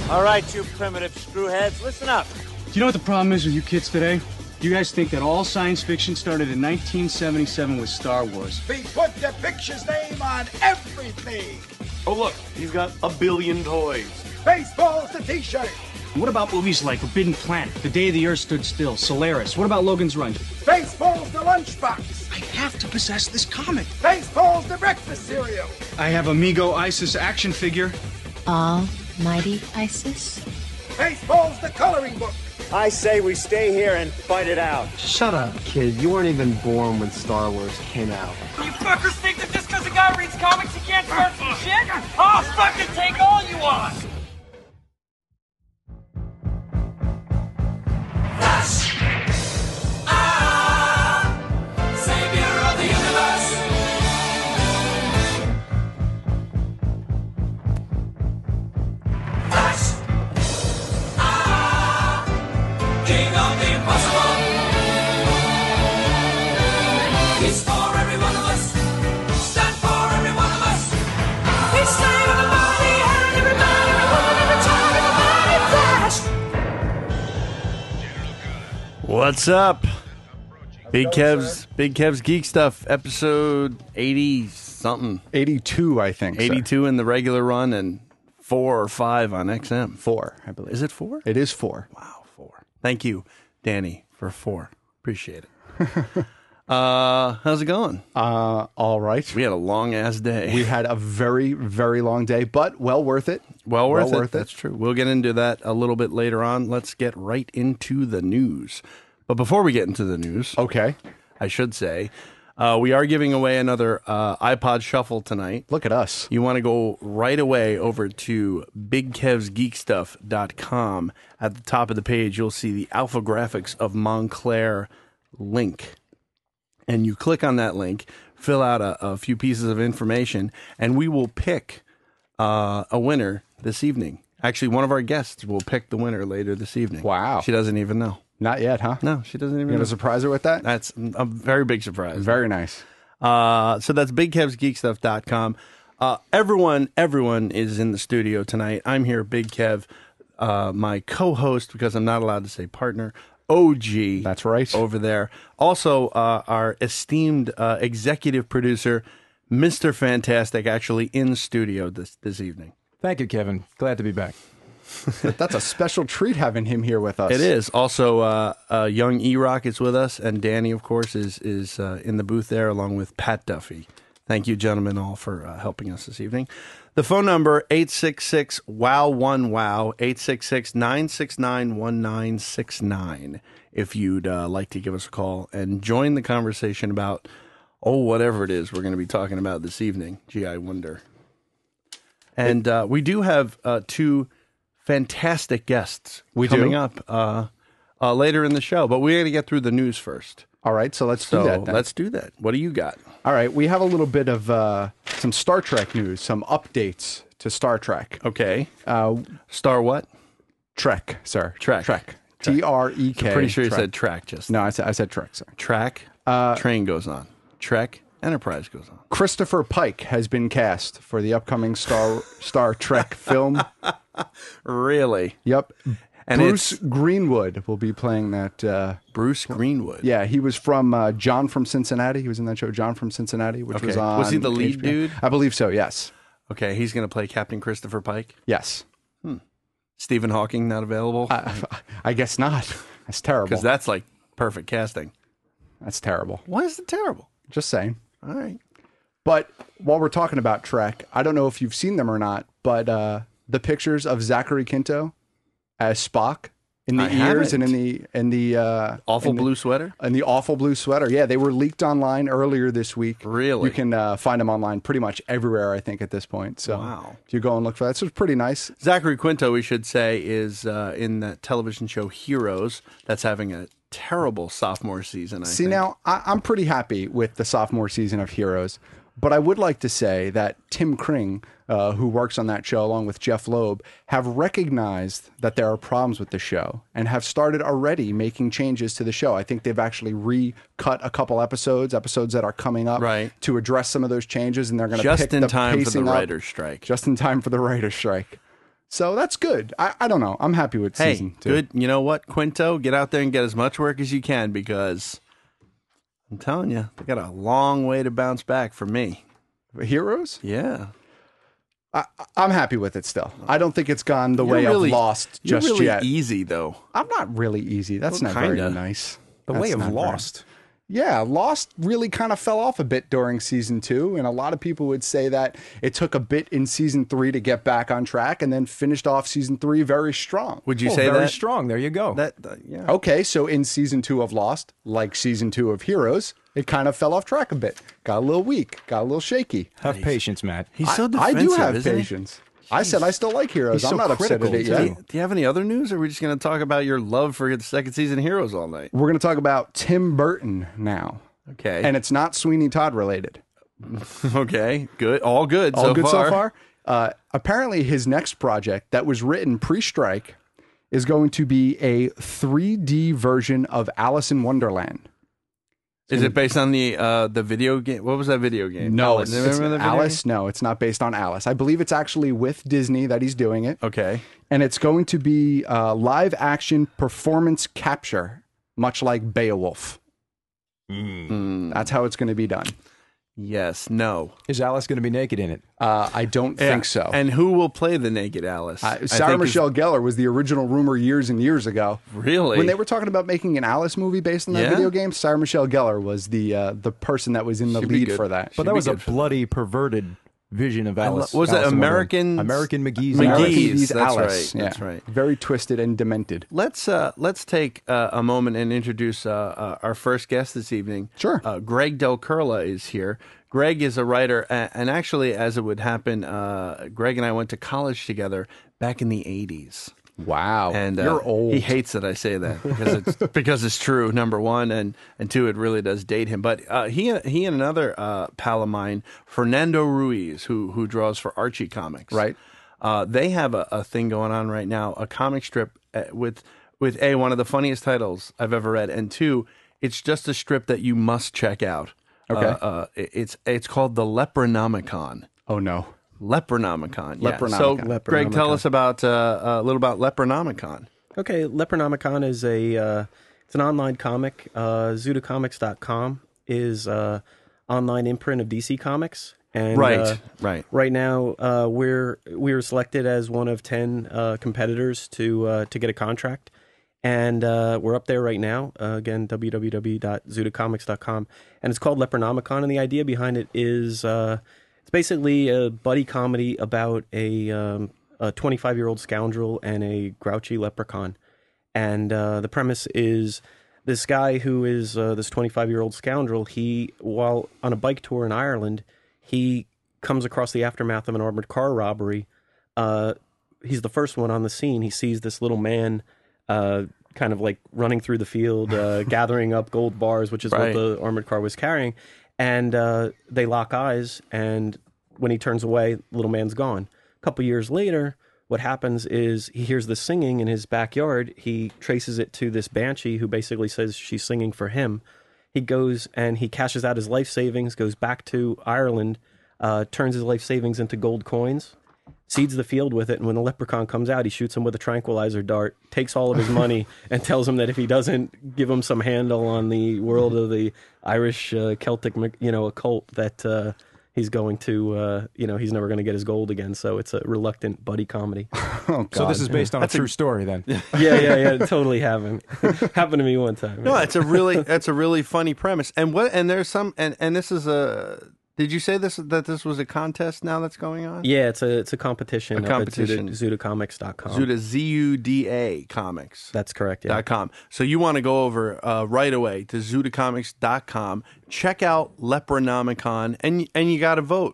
All right, you primitive screwheads, listen up. Do you know what the problem is with you kids today? You guys think that all science fiction started in 1977 with Star Wars. We put the picture's name on everything. Oh, look, he's got a billion toys. Baseball's the t-shirt. What about movies like Forbidden Planet, The Day the Earth Stood Still, Solaris? What about Logan's Run? Baseball's the lunchbox. I have to possess this comic. Baseball's the breakfast cereal. I have Amigo Isis action figure. Almighty Isis? Baseball's the coloring book. I say we stay here and fight it out. Shut up, kid. You weren't even born when Star Wars came out. You fuckers think that just because a guy reads comics he can't start some shit? I'll fucking take all you want! Savior of the universe. Flash. King of the impossible. He's for every one of us. Stand for every one of us. He's saving the body and every man, every woman, every child, everybody. Flash. What's up? Big Kev's Geek Stuff, episode 80-something. 82, I think. 82 in the regular run and 4 or 5 on XM. 4, I believe. Is it 4? It is 4. Wow, 4. Thank you, Danny, for 4. Appreciate it. How's it going? All right. We had a long-ass day. We had a very, very long day, but well worth it. Well worth it. That's true. We'll get into that a little bit later on. Let's get right into the news. But before we get into the news, okay, I should say, we are giving away another iPod Shuffle tonight. Look at us. You want to go right away over to BigKevsGeekStuff.com. At the top of the page, you'll see the Alpha Graphics of Montclair link. And you click on that link, fill out a few pieces of information, and we will pick a winner this evening. Actually, one of our guests will pick the winner later this evening. Wow. She doesn't even know. Not yet, huh? No, she doesn't even know. You going to surprise her with that? That's a very big surprise. Very nice. So that's BigKevsGeekStuff.com. Everyone is in the studio tonight. I'm here, Big Kev, my co-host, because I'm not allowed to say partner, OG. That's right. Over there. Also, our esteemed executive producer, Mr. Fantastic, actually in studio this evening. Thank you, Kevin. Glad to be back. That's a special treat having him here with us. It is. Also, young E-Rock is with us, and Danny, of course, is in the booth there, along with Pat Duffy. Thank you, gentlemen, all for helping us this evening. The phone number, 866-WOW1-WOW, 866-969-1969, if you'd like to give us a call and join the conversation about, whatever it is we're going to be talking about this evening. Gee, I wonder. And we do have 2 fantastic guests coming up later in the show, but we're going to get through the news first. All right, so let's do that then. Let's do that. What do you got? All right, we have a little bit of some Star Trek news, some updates to Star Trek. Okay. Star what? Trek, sir. Trek. T-R-E-K. I'm pretty sure you Trek. said track just. No, I said Trek, sir. Track, train goes on. Trek, Enterprise goes on. Christopher Pike has been cast for the upcoming Star Trek film. Really? Yep. And Bruce Greenwood will be playing that. Bruce Greenwood? Yeah, he was from John from Cincinnati. He was in that show, John from Cincinnati, which was on Was he the lead HBO. dude? I believe so, yes. Okay, he's going to play Captain Christopher Pike? Yes. Stephen Hawking not available? I guess not. That's terrible. Because that's like perfect casting. That's terrible. Why is it terrible? Just saying. All right. But while we're talking about Trek, I don't know if you've seen them or not, but the pictures of Zachary Quinto as Spock in the ears and in the awful blue sweater? And the awful blue sweater. Yeah, they were leaked online earlier this week. Really? You can find them online pretty much everywhere, I think, at this point. So wow. If you go and look for that, so it's pretty nice. Zachary Quinto, we should say, is in that television show Heroes that's having a terrible sophomore season, I think. Now, I'm pretty happy with the sophomore season of Heroes, but I would like to say that Tim Kring, who works on that show along with Jeff Loeb, have recognized that there are problems with the show and have started already making changes to the show. I think they've actually recut a couple episodes that are coming up to address some of those changes, and they're going to pick the pacing up. Just in time for the writer's strike. Just in time for the writer's strike. So that's good. I don't know. I'm happy with Hey, season 2. good. You know what, Quinto? Get out there and get as much work as you can because I'm telling you, they got a long way to bounce back for me. Heroes? Yeah. I'm happy with it still. I don't think it's gone the way of Lost just you're really yet. easy, though. I'm not really easy. That's Well, not very kinda. nice. The That's way of not very- Lost. Yeah, Lost really kind of fell off a bit during season 2, and a lot of people would say that it took a bit in season 3 to get back on track, and then finished off season 3 very strong. Would you Well, say very that? strong. There you go. Yeah. Okay, so in season 2 of Lost, like season 2 of Heroes, it kind of fell off track a bit. Got a little weak, got a little shaky. Have patience, Matt. He's so I defensive, do have isn't he? patience. I said I still like Heroes. He's I'm so not upset at critical, it too. yet. Do you have any other news, or are we just going to talk about your love for the second season of Heroes all night? We're going to talk about Tim Burton now. Okay. And it's not Sweeney Todd related. Okay, good. All good All so good far. so far? Apparently, his next project that was written pre-strike is going to be a 3D version of Alice in Wonderland. Is it based on the video game? What was that video game? No, Alice. it's Remember the video Alice. No, it's not based on Alice. I believe it's actually with Disney that he's doing it. game? Okay. And it's going to be live action performance capture, much like Beowulf. That's how it's going to be done. Yes. No. Is Alice going to be naked in it? I don't think so. And who will play the naked Alice? I Sarah think Michelle Gellar was the original rumor years and years ago. Really? When they were talking about making an Alice movie based on that Yeah? video game, Sarah Michelle Gellar was the person that was in the She'd be lead good. for that. But that was a bloody, perverted vision of Alice. was it Alice in American- Wonderland. American McGee's? McGee's. McGee's that's Alice. right, Yeah. that's right. Very twisted and demented. Let's take a moment and introduce our first guest this evening. Sure. Greg Del Curla is here. Greg is a writer, and actually, as it would happen, Greg and I went to college together back in the 80s. Wow. And You're old. He hates that I say that because it's true. Number one, and two, it really does date him. But he and another pal of mine, Fernando Ruiz, who draws for Archie Comics, Right. They have a thing going on right now, a comic strip with one of the funniest titles I've ever read, and two, it's just a strip that you must check out. Okay. It's called the Lepronomicon. Oh, no. Lepronomicon. Yeah. Lepronomicon. So, Lepronomicon. Greg, tell us about a little about Lepronomicon. Okay, Lepronomicon is it's an online comic. Zudacomics.com is online imprint of DC Comics. And, Right. Right now, we were selected as one of 10 competitors to get a contract, and we're up there right now. Again, www.zudacomics.com, and it's called Lepronomicon. And the idea behind it is it's basically a buddy comedy about a 25-year-old scoundrel and a grouchy leprechaun. And the premise is this guy who is this 25-year-old scoundrel. He, while on a bike tour in Ireland, he comes across the aftermath of an armored car robbery. He's the first one on the scene. He sees this little man kind of like running through the field, gathering up gold bars, which is Right. what the armored car was carrying. And they lock eyes, and when he turns away, the little man's gone. A couple years later, what happens is he hears the singing in his backyard. He traces it to this banshee who basically says she's singing for him. He goes and he cashes out his life savings, goes back to Ireland, turns his life savings into gold coins, seeds the field with it, and when the leprechaun comes out, he shoots him with a tranquilizer dart, takes all of his money, and tells him that if he doesn't give him some handle on the world of the Irish Celtic, occult, that he's going to, he's never going to get his gold again. So it's a reluctant buddy comedy. Oh, God. So this is based on a true story, then. Yeah, totally happened. Happened to me one time. No, that's a really funny premise. And there's some and this is a. Did you say that this was a contest now that's going on? Yeah, it's a competition. A competition. Up at Zudacomics.com. Zuda, ZUDA Comics. That's correct. Yeah. .com. So you want to go over right away to ZudaComics.com, check out Lepronomicon, and you got to vote.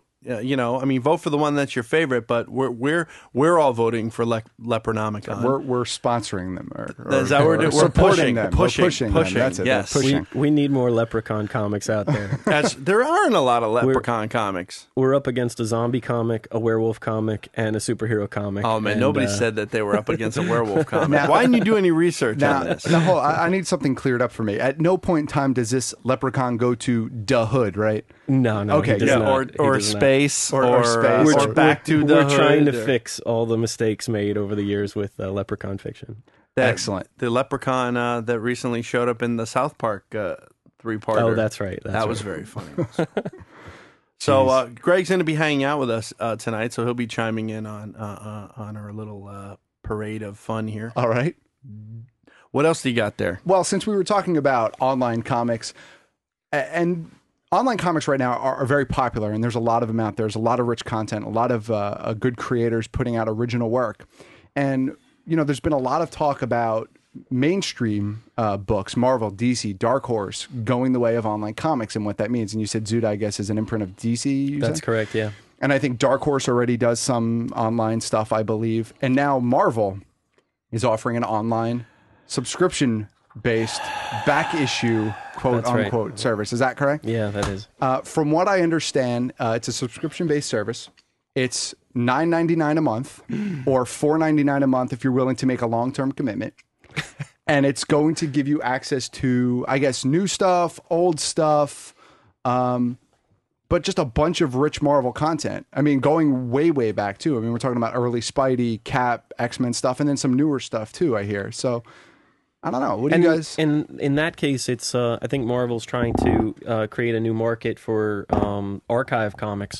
Vote for the one that's your favorite. But we're all voting for Lepronomicon. We're sponsoring them. Is that what we're supporting doing? them. Pushing We're pushing them. That's it. Yes. We're pushing. We need more Leprechaun comics out there. There aren't a lot of Leprechaun comics. We're up against a zombie comic, a werewolf comic, and a superhero comic. Oh man, and, nobody said that they were up against a werewolf comic. Why didn't you do any research on this? Now, I need something cleared up for me. At no point in time does this leprechaun go to the hood, right? No. Okay, he does yeah, not. or He does not. space Or space. or back to the We're trying to Hood, or- fix all the mistakes made over the years with Leprechaun fiction. Excellent. The Leprechaun that recently showed up in the South Park 3-parter. Oh, that's right. That was very funny. So Greg's going to be hanging out with us tonight, so he'll be chiming in on our little parade of fun here. All right. What else do you got there? Well, since we were talking about online comics, and online comics right now are very popular, and there's a lot of them out there. There's a lot of rich content, a lot of good creators putting out original work. And, you know, there's been a lot of talk about mainstream books, Marvel, DC, Dark Horse, going the way of online comics and what that means. And you said Zuda, I guess, is an imprint of DC. You That's said? correct, yeah. And I think Dark Horse already does some online stuff, I believe. And now Marvel is offering an online subscription-based back issue, quote That's right. unquote, service. Is that correct? Yeah, that is. From what I understand, it's a subscription-based service. It's $9.99 a month, or $4.99 a month if you're willing to make a long-term commitment. And it's going to give you access to, I guess, new stuff, old stuff, but just a bunch of rich Marvel content. I mean, going way, way back too. I mean, we're talking about early Spidey, Cap, X-Men stuff, and then some newer stuff too, I hear. So I don't know. What do you guys? In that case, it's I think Marvel's trying to create a new market for archive comics.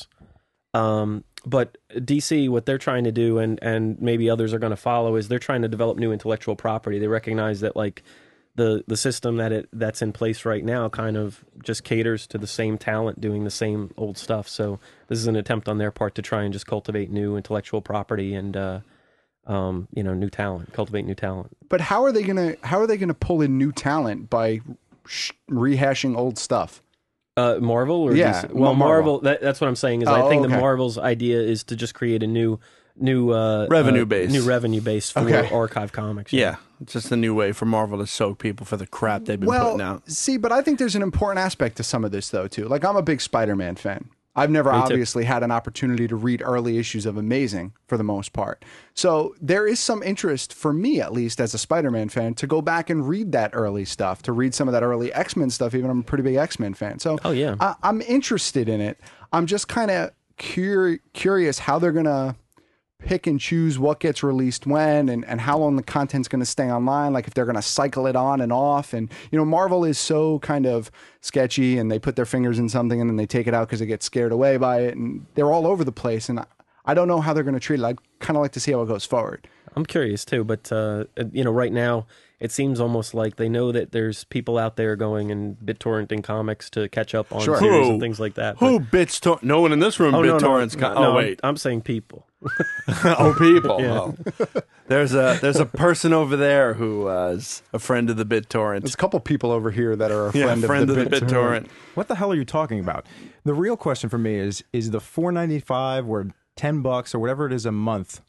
But DC, what they're trying to do, and maybe others are going to follow, is they're trying to develop new intellectual property. They recognize that like the system that's in place right now kind of just caters to the same talent doing the same old stuff. So this is an attempt on their part to try and just cultivate new intellectual property and new talent, cultivate new talent. But how are they gonna pull in new talent by rehashing old stuff? Marvel or yeah, DC? Well, Marvel. That's what I'm saying. Is I think okay. the Marvel's idea is to just create a new revenue base. New revenue base for archive comics. Yeah, it's just a new way for Marvel to soak people for the crap they've been putting out. See, but I think there's an important aspect to some of this though too. Like I'm a big Spider-Man fan. I've never obviously had an opportunity to read early issues of Amazing for the most part. So there is some interest for me, at least as a Spider-Man fan, to go back and read that early stuff, to read some of that early X-Men stuff, even I'm a pretty big X-Men fan. So I'm interested in it. I'm just kind of curious how they're going to pick and choose what gets released when and how long the content's going to stay online, like if they're going to cycle it on and off. And, you know, Marvel is so kind of sketchy and they put their fingers in something and then they take it out because they get scared away by it. And they're all over the place. And I don't know how they're going to treat it. I'd kind of like to see how it goes forward. I'm curious too, but right now it seems almost like they know that there's people out there going and BitTorrenting comics to catch up on series and things like that. Who BitTorrent? No one in this room BitTorrents. Wait, I'm saying people. Oh, people. Yeah. Well, there's a person over there who is a friend of the BitTorrent. There's a couple people over here that are a friend of the BitTorrent. BitTorrent. What the hell are you talking about? The real question for me is the $4.95 or $10 or whatever it is a month,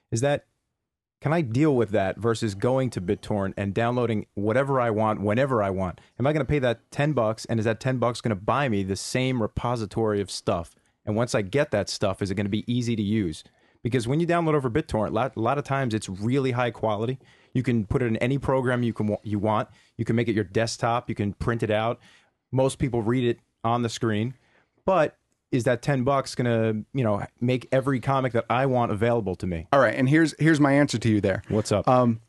can I deal with that versus going to BitTorrent and downloading whatever I want whenever I want? Am I going to pay that $10 and is that $10 going to buy me the same repository of stuff? And once I get that stuff, is it going to be easy to use? Because when you download over BitTorrent, a lot of times it's really high quality. You can put it in any program you want. You can make it your desktop. You can print it out. Most people read it on the screen. But is that $10 going to, make every comic that I want available to me? All right, and here's my answer to you there. What's up?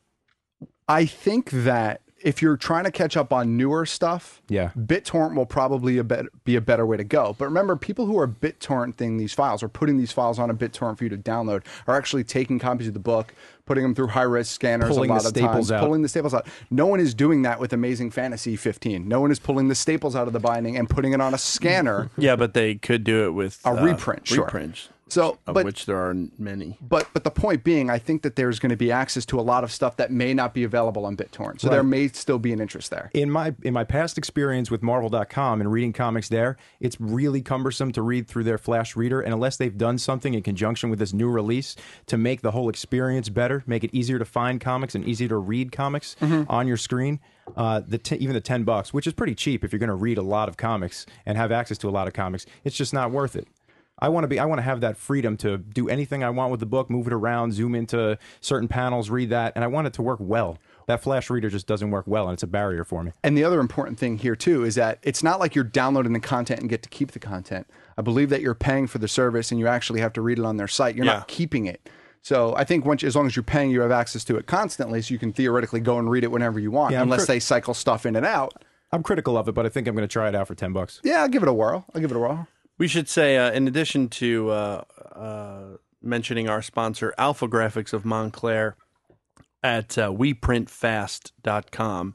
I think that if you're trying to catch up on newer stuff, BitTorrent will probably be a better way to go. But remember, people who are BitTorrenting these files or putting these files on a BitTorrent for you to download are actually taking copies of the book, putting them through high-res scanners pulling a lot of times, pulling the staples out. No one is doing that with Amazing Fantasy 15. No one is pulling the staples out of the binding and putting it on a scanner. Yeah, but they could do it with a reprint. Sure. Reprints. So, which there are many. But the point being, I think that there's going to be access to a lot of stuff that may not be available on BitTorrent. So there may still be an interest there. In my past experience with Marvel.com and reading comics there, it's really cumbersome to read through their Flash reader. And unless they've done something in conjunction with this new release to make the whole experience better, make it easier to find comics and easier to read comics on your screen, even the $10, which is pretty cheap if you're going to read a lot of comics and have access to a lot of comics, it's just not worth it. I want to have that freedom to do anything I want with the book, move it around, zoom into certain panels, read that, and I want it to work well. that Flash reader just doesn't work well, and it's a barrier for me. And the other important thing here, too, is that it's not like you're downloading the content and get to keep the content. I believe that you're paying for the service and you actually have to read it on their site. You're not keeping it. So I think as long as you're paying, you have access to it constantly, so you can theoretically go and read it whenever you want, unless they cycle stuff in and out. I'm critical of it, but I think I'm going to try it out for $10. Yeah, I'll give it a whirl. We should say, in addition to mentioning our sponsor, Alpha Graphics of Montclair, at weprintfast.com.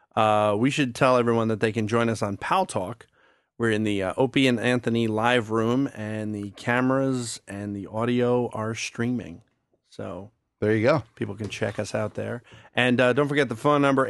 We should tell everyone that they can join us on Pal Talk. We're in the Opie and Anthony live room, and the cameras and the audio are streaming. So there you go. People can check us out there. And don't forget the phone number,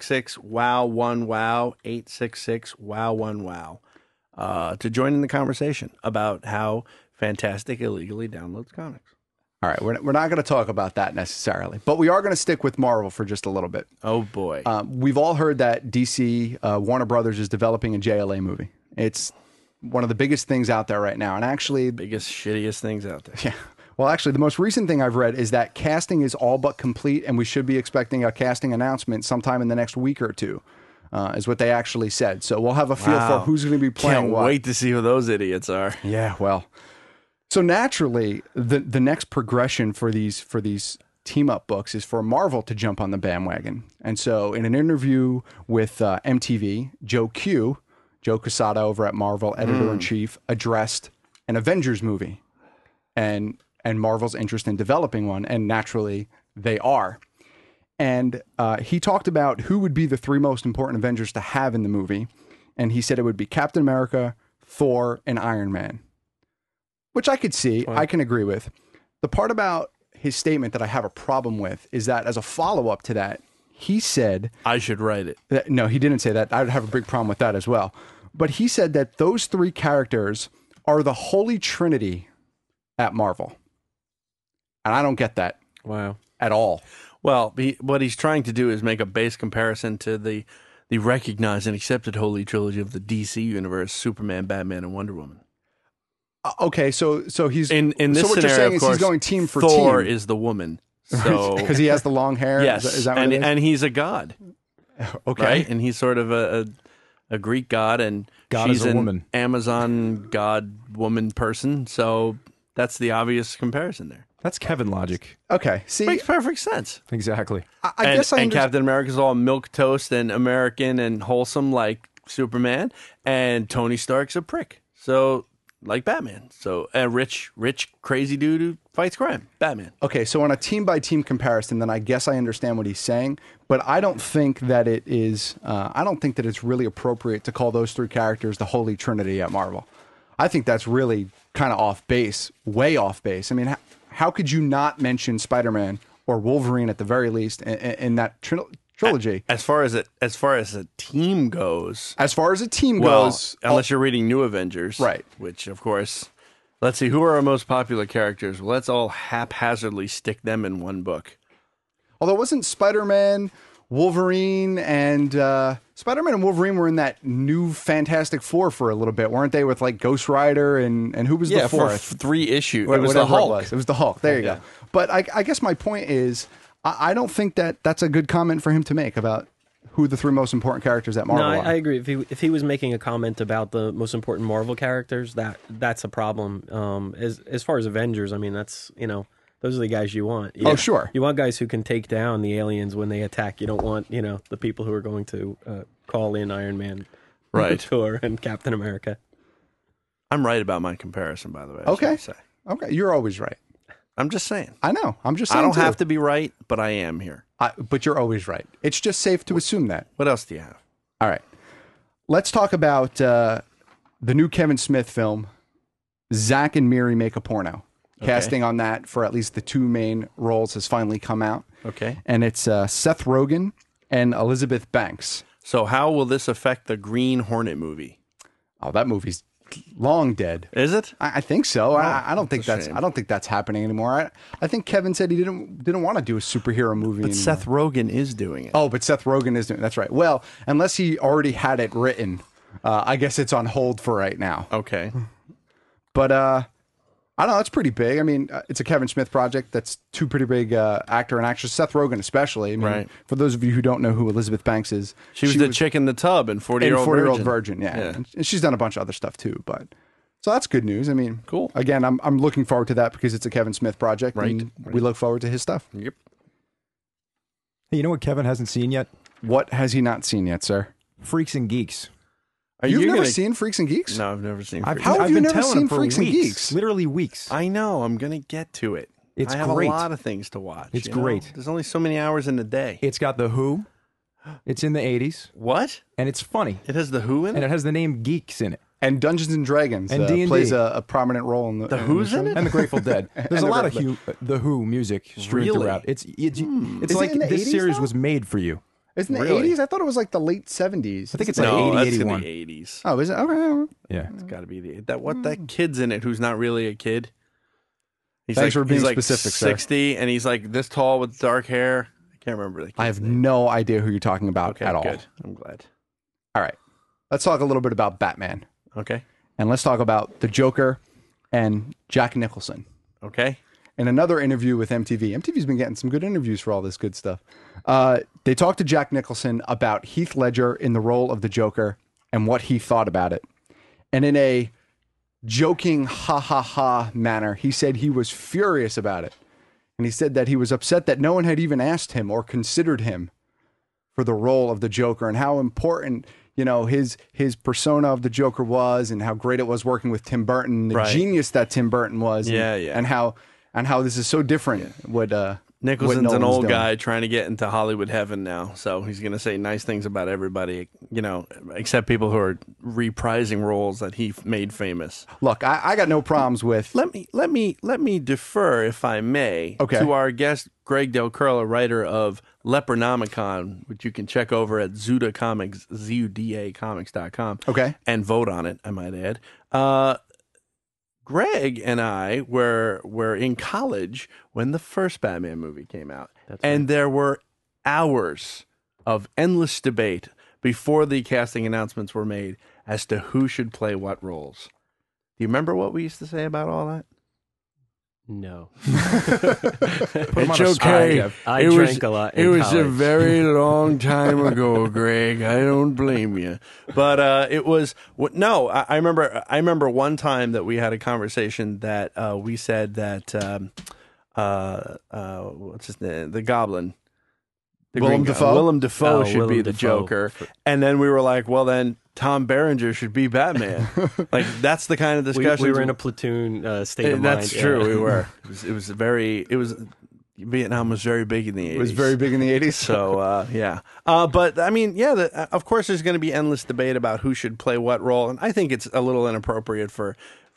866-WOW-1-WOW, 866-WOW-1-WOW, to join in the conversation about how Fantastic illegally downloads comics. All right, we're not going to talk about that necessarily, but we are going to stick with Marvel for just a little bit. Oh, boy. We've all heard that DC, Warner Brothers, is developing a JLA movie. It's one of the biggest things out there right now. And actually... biggest, shittiest things out there. Yeah. Well, actually, the most recent thing I've read is that casting is all but complete, and we should be expecting a casting announcement sometime in the next week or two, is what they actually said. So we'll have a feel for who's going to be playing Can't what. wait to see who those idiots are. Yeah, well... So naturally, the next progression for these team-up books is for Marvel to jump on the bandwagon. And so in an interview with MTV, Joe Quesada over at Marvel, editor-in-chief, addressed an Avengers movie and Marvel's interest in developing one, and naturally, they are. And he talked about who would be the three most important Avengers to have in the movie, and he said it would be Captain America, Thor, and Iron Man. Which I could see, I can agree with. The part about his statement that I have a problem with is that as a follow-up to that, he said... I should write it. No, he didn't say that. I'd have a big problem with that as well. But he said that those three characters are the holy trinity at Marvel. And I don't get that. Wow. At all. Well, what he's trying to do is make a base comparison to the recognized and accepted holy trilogy of the DC universe, Superman, Batman, and Wonder Woman. Okay, so he's in this so what scenario, you're saying of is course, he's going team for Thor team. is the woman, so because he has the long hair. Yes, is that what it is? and he's a god. Okay, right? And he's sort of a Greek god, and God she's is a an woman. Amazon god woman person. So that's the obvious comparison there. That's Kevin logic. Okay, see, Makes perfect sense. Exactly. I guess I and Captain America's all milquetoast and American and wholesome like Superman, and Tony Stark's a prick. So. Like Batman. So a rich, crazy dude who fights crime. Batman. Okay, so on a team-by-team comparison, then I guess I understand what he's saying, but I don't think that it is... I don't think that it's really appropriate to call those three characters the Holy Trinity at Marvel. I think that's really kind of off base, way off base. I mean, how could you not mention Spider-Man or Wolverine at the very least in that trilogy? As far as a team goes, goes, unless you're reading New Avengers, right? Which, of course, let's see, who are our most popular characters? Well, let's all haphazardly stick them in one book. Although, wasn't Spider-Man, Wolverine, and Spider-Man and Wolverine were in that new Fantastic Four for a little bit, weren't they? With like Ghost Rider and who was the fourth? For 3 issues. It was the Hulk. It was the Hulk. There you go. But I guess my point is, I don't think that that's a good comment for him to make about who the three most important characters at Marvel are. I agree. If he was making a comment about the most important Marvel characters, that's a problem. As far as Avengers, I mean, that's, those are the guys you want. Oh, sure. You want guys who can take down the aliens when they attack. You don't want, the people who are going to call in Iron Man, right, Thor, and Captain America. I'm right about my comparison, by the way. Okay. You're always right. I'm just saying. I know. I'm just saying. I don't have to be right, but I am here. But you're always right. It's just safe to assume that. What else do you have? All right. Let's talk about the new Kevin Smith film, Zack and Miri Make a Porno. Okay. Casting on that for at least the two main roles has finally come out. Okay. And it's Seth Rogen and Elizabeth Banks. So how will this affect the Green Hornet movie? Oh, that movie's long dead. Is it? I think so. Oh, I don't think that's happening anymore. I think Kevin said he didn't want to do a superhero movie. But anymore. Seth Rogen is doing it. Oh, but Seth Rogen is doing it. That's right. Well, unless he already had it written, I guess it's on hold for right now. Okay. But I don't know. It's pretty big. I mean, it's a Kevin Smith project. That's two pretty big actor and actress. Seth Rogen, especially. I mean, Right. For those of you who don't know who Elizabeth Banks is, She was the chick in the tub in 40-Year-Old Virgin. Yeah. And she's done a bunch of other stuff too. But so that's good news. I mean, cool. Again, I'm looking forward to that because it's a Kevin Smith project, Right. and we look forward to his stuff. Yep. Hey, you know what Kevin hasn't seen yet? What has he not seen yet, sir? Freaks and Geeks. You've never seen Freaks and Geeks? No, I've never seen I've, Freaks. How have I've you been never telling seen him for Freaks and weeks, Geeks? literally weeks. I know. I'm going to get to it. It's I have great. a lot of things to watch. It's you know? great. There's only so many hours in the day. It's got The Who. It's in the 80s. What? And it's funny. It has the Who in And it? it has the name Geeks in it. And Dungeons and Dragons And D&D. plays a prominent role in The Who's in it? And the Grateful Dead. There's And a the lot of Grateful The Who music strewn Really? throughout. It's Is like it in the this 80s series now? was made for you. Isn't it Really? 80s? I thought it was like the late 70s. I think it's No, like 80, that's 81. in the 80s. Oh, is it? Okay. Yeah. It's got to be that kid's in it who's not really a kid. He's Thanks for being he's like specific, sir. 60, and he's like this tall with dark hair. I can't remember the kid's I have name. no idea who you're talking about Okay, at all. good. I'm glad. All right. Let's talk a little bit about Batman. Okay. And let's talk about the Joker and Jack Nicholson. Okay. In another interview with MTV, MTV's been getting some good interviews for all this good stuff. They talked to Jack Nicholson about Heath Ledger in the role of the Joker and what he thought about it. And in a joking ha ha ha manner, he said he was furious about it. And he said that he was upset that no one had even asked him or considered him for the role of the Joker, and how important, you know, his persona of the Joker was, and how great it was working with Tim Burton, the Right. genius that Tim Burton was. Yeah, and, yeah. and how this is so different. What Nicholson's what an Nolan's old doing. guy trying to get into Hollywood heaven now, so he's going to say nice things about everybody, you know, except people who are reprising roles that he made famous. Look, I got no problems with. Let me defer, if I may, Okay. to our guest Greg Del Curlo, writer of Leprenomicon, which you can check over at Zuda Comics, ZUDAcomics.com. Okay. And vote on it, I might add. Greg and I were in college when the first Batman movie came out. And there were hours of endless debate before the casting announcements were made as to who should play what roles. Do you remember what we used to say about all that? No. It's okay. I drank a lot in It was a college. very long time ago, Greg. I don't blame you. But it was no. I remember one time that we had a conversation that we said that what's his name? The Goblin. Willem Dafoe? Willem Dafoe Oh, should Willem be the Dafoe. Joker, and then we were like, well, then Tom Berenger should be Batman. Like that's the kind of discussion We were in a platoon state of mind. That's yeah. true. We were. It was Vietnam was very big in the 80s. It was very big in the 80s. So yeah. But I mean, yeah. Of course, there's going to be endless debate about who should play what role, and I think it's a little inappropriate for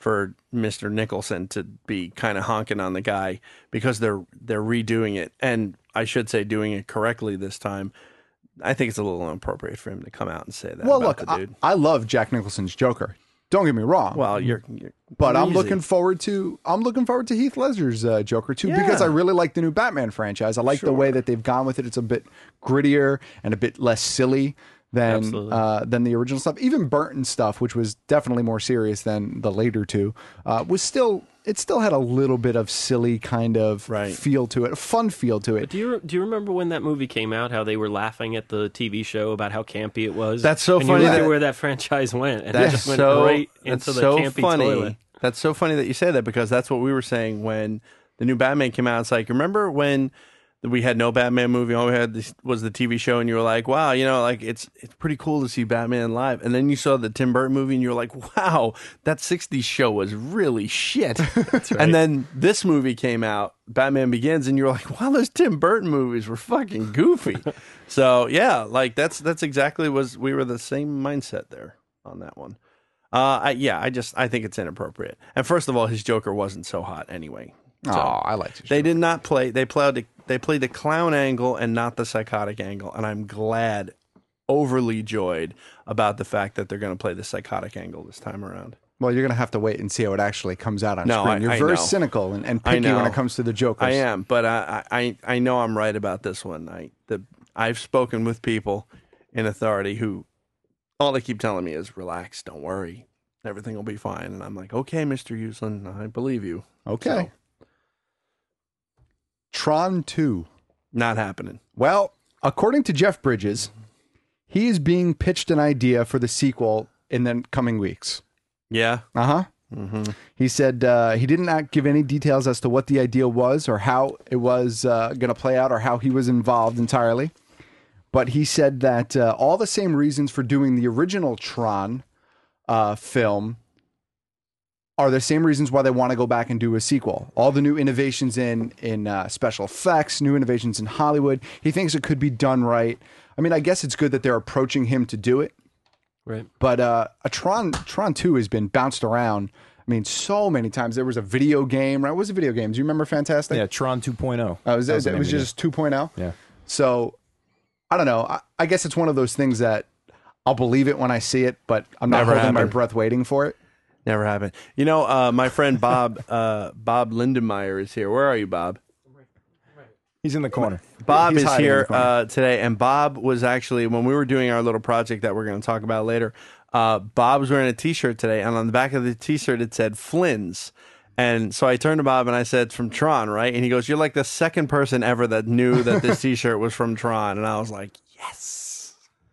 Mr. Nicholson to be kind of honking on the guy because they're redoing it, and I should say doing it correctly this time. I think it's a little inappropriate for him to come out and say that. Well, about look, the dude. I love Jack Nicholson's Joker. Don't get me wrong. Well, you're but I'm easy. looking forward to Heath Ledger's Joker too, Yeah. because I really like the new Batman franchise. I like the way that they've gone with it. It's a bit grittier and a bit less silly than the original stuff. Even Burton stuff, which was definitely more serious than the later two, was still had a little bit of silly kind of feel to it, a fun feel to it. But do you remember when that movie came out? How they were laughing at the TV show about how campy it was. That's so and funny You look that- at where that franchise went, and That's it just went so right into that's the so campy funny. toilet. That's so funny that you say that because that's what we were saying when the new Batman came out. It's like, remember when we had no Batman movie, all we had was the TV show, and you were like, wow, you know, like it's pretty cool to see Batman live. And then you saw the Tim Burton movie, and you were like, wow, that 60s show was really shit. That's right. And then this movie came out, Batman Begins, and you were like, wow, those Tim Burton movies were fucking goofy. So yeah, like that's exactly we were the same mindset there on that one. I think it's inappropriate. And first of all, his Joker wasn't so hot anyway. So I liked it. They did not play. They played the clown angle and not the psychotic angle. And I'm glad, overly joyed about the fact that they're going to play the psychotic angle this time around. Well, you're going to have to wait and see how it actually comes out on No, screen. You're I very know. cynical and I picky when know. it comes to the Jokers. I am, but I know I'm right about this one. I've spoken with people in authority who all they keep telling me is relax, don't worry. Everything will be fine. And I'm like, okay, Mr. Uslan, I believe you. Okay. Tron 2. Not happening. Well, according to Jeff Bridges, he is being pitched an idea for the sequel in the coming weeks. Yeah. Uh-huh. He said he did not give any details as to what the idea was or how it was going to play out or how he was involved entirely. But he said that all the same reasons for doing the original Tron film are the same reasons why they want to go back and do a sequel. All the new innovations in special effects, new innovations in Hollywood. He thinks it could be done right. I mean, I guess it's good that they're approaching him to do it. Right. But a Tron 2 has been bounced around. I mean, so many times. There was a video game, right? What was a video game? Do you remember Fantastic? Yeah, Tron 2.0. Oh, it was just 2.0? Yeah. So, I don't know. I guess it's one of those things that I'll believe it when I see it, but I'm not holding my breath waiting for it. Never happened. You know, my friend Bob Lindenmeyer is here. Where are you, Bob? He's in the corner. Bob He's is hiding in here the corner. today, and Bob was actually, when we were doing our little project that we're going to talk about later, Bob was wearing a T-shirt today, and on the back of the T-shirt it said Flynn's. And so I turned to Bob and I said, "From Tron, right?" And he goes, "You're like the second person ever that knew that this T-shirt was from Tron." And I was like, yes.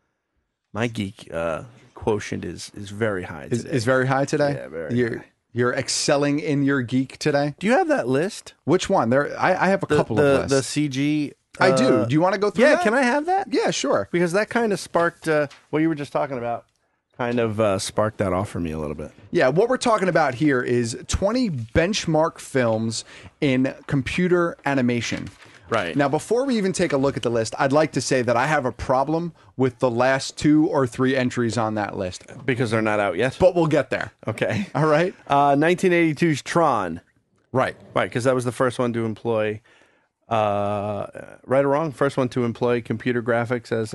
My geek quotient is very high today. Is very high today? Yeah, very high. You're excelling in your geek today? Do you have that list? Which one? I have a couple of lists. The CG... I do. Do you want to go through that? Can I have that? Yeah, sure. Because that kind of sparked what you were just talking about. Kind of sparked that off for me a little bit. Yeah, what we're talking about here is 20 benchmark films in computer animation. Right. Now, before we even take a look at the list, I'd like to say that I have a problem with the last 2 or 3 entries on that list. Because they're not out yet? But we'll get there. Okay. All right? 1982's Tron. Right. Right, because that was the first one to employ, right or wrong, first one to employ computer graphics as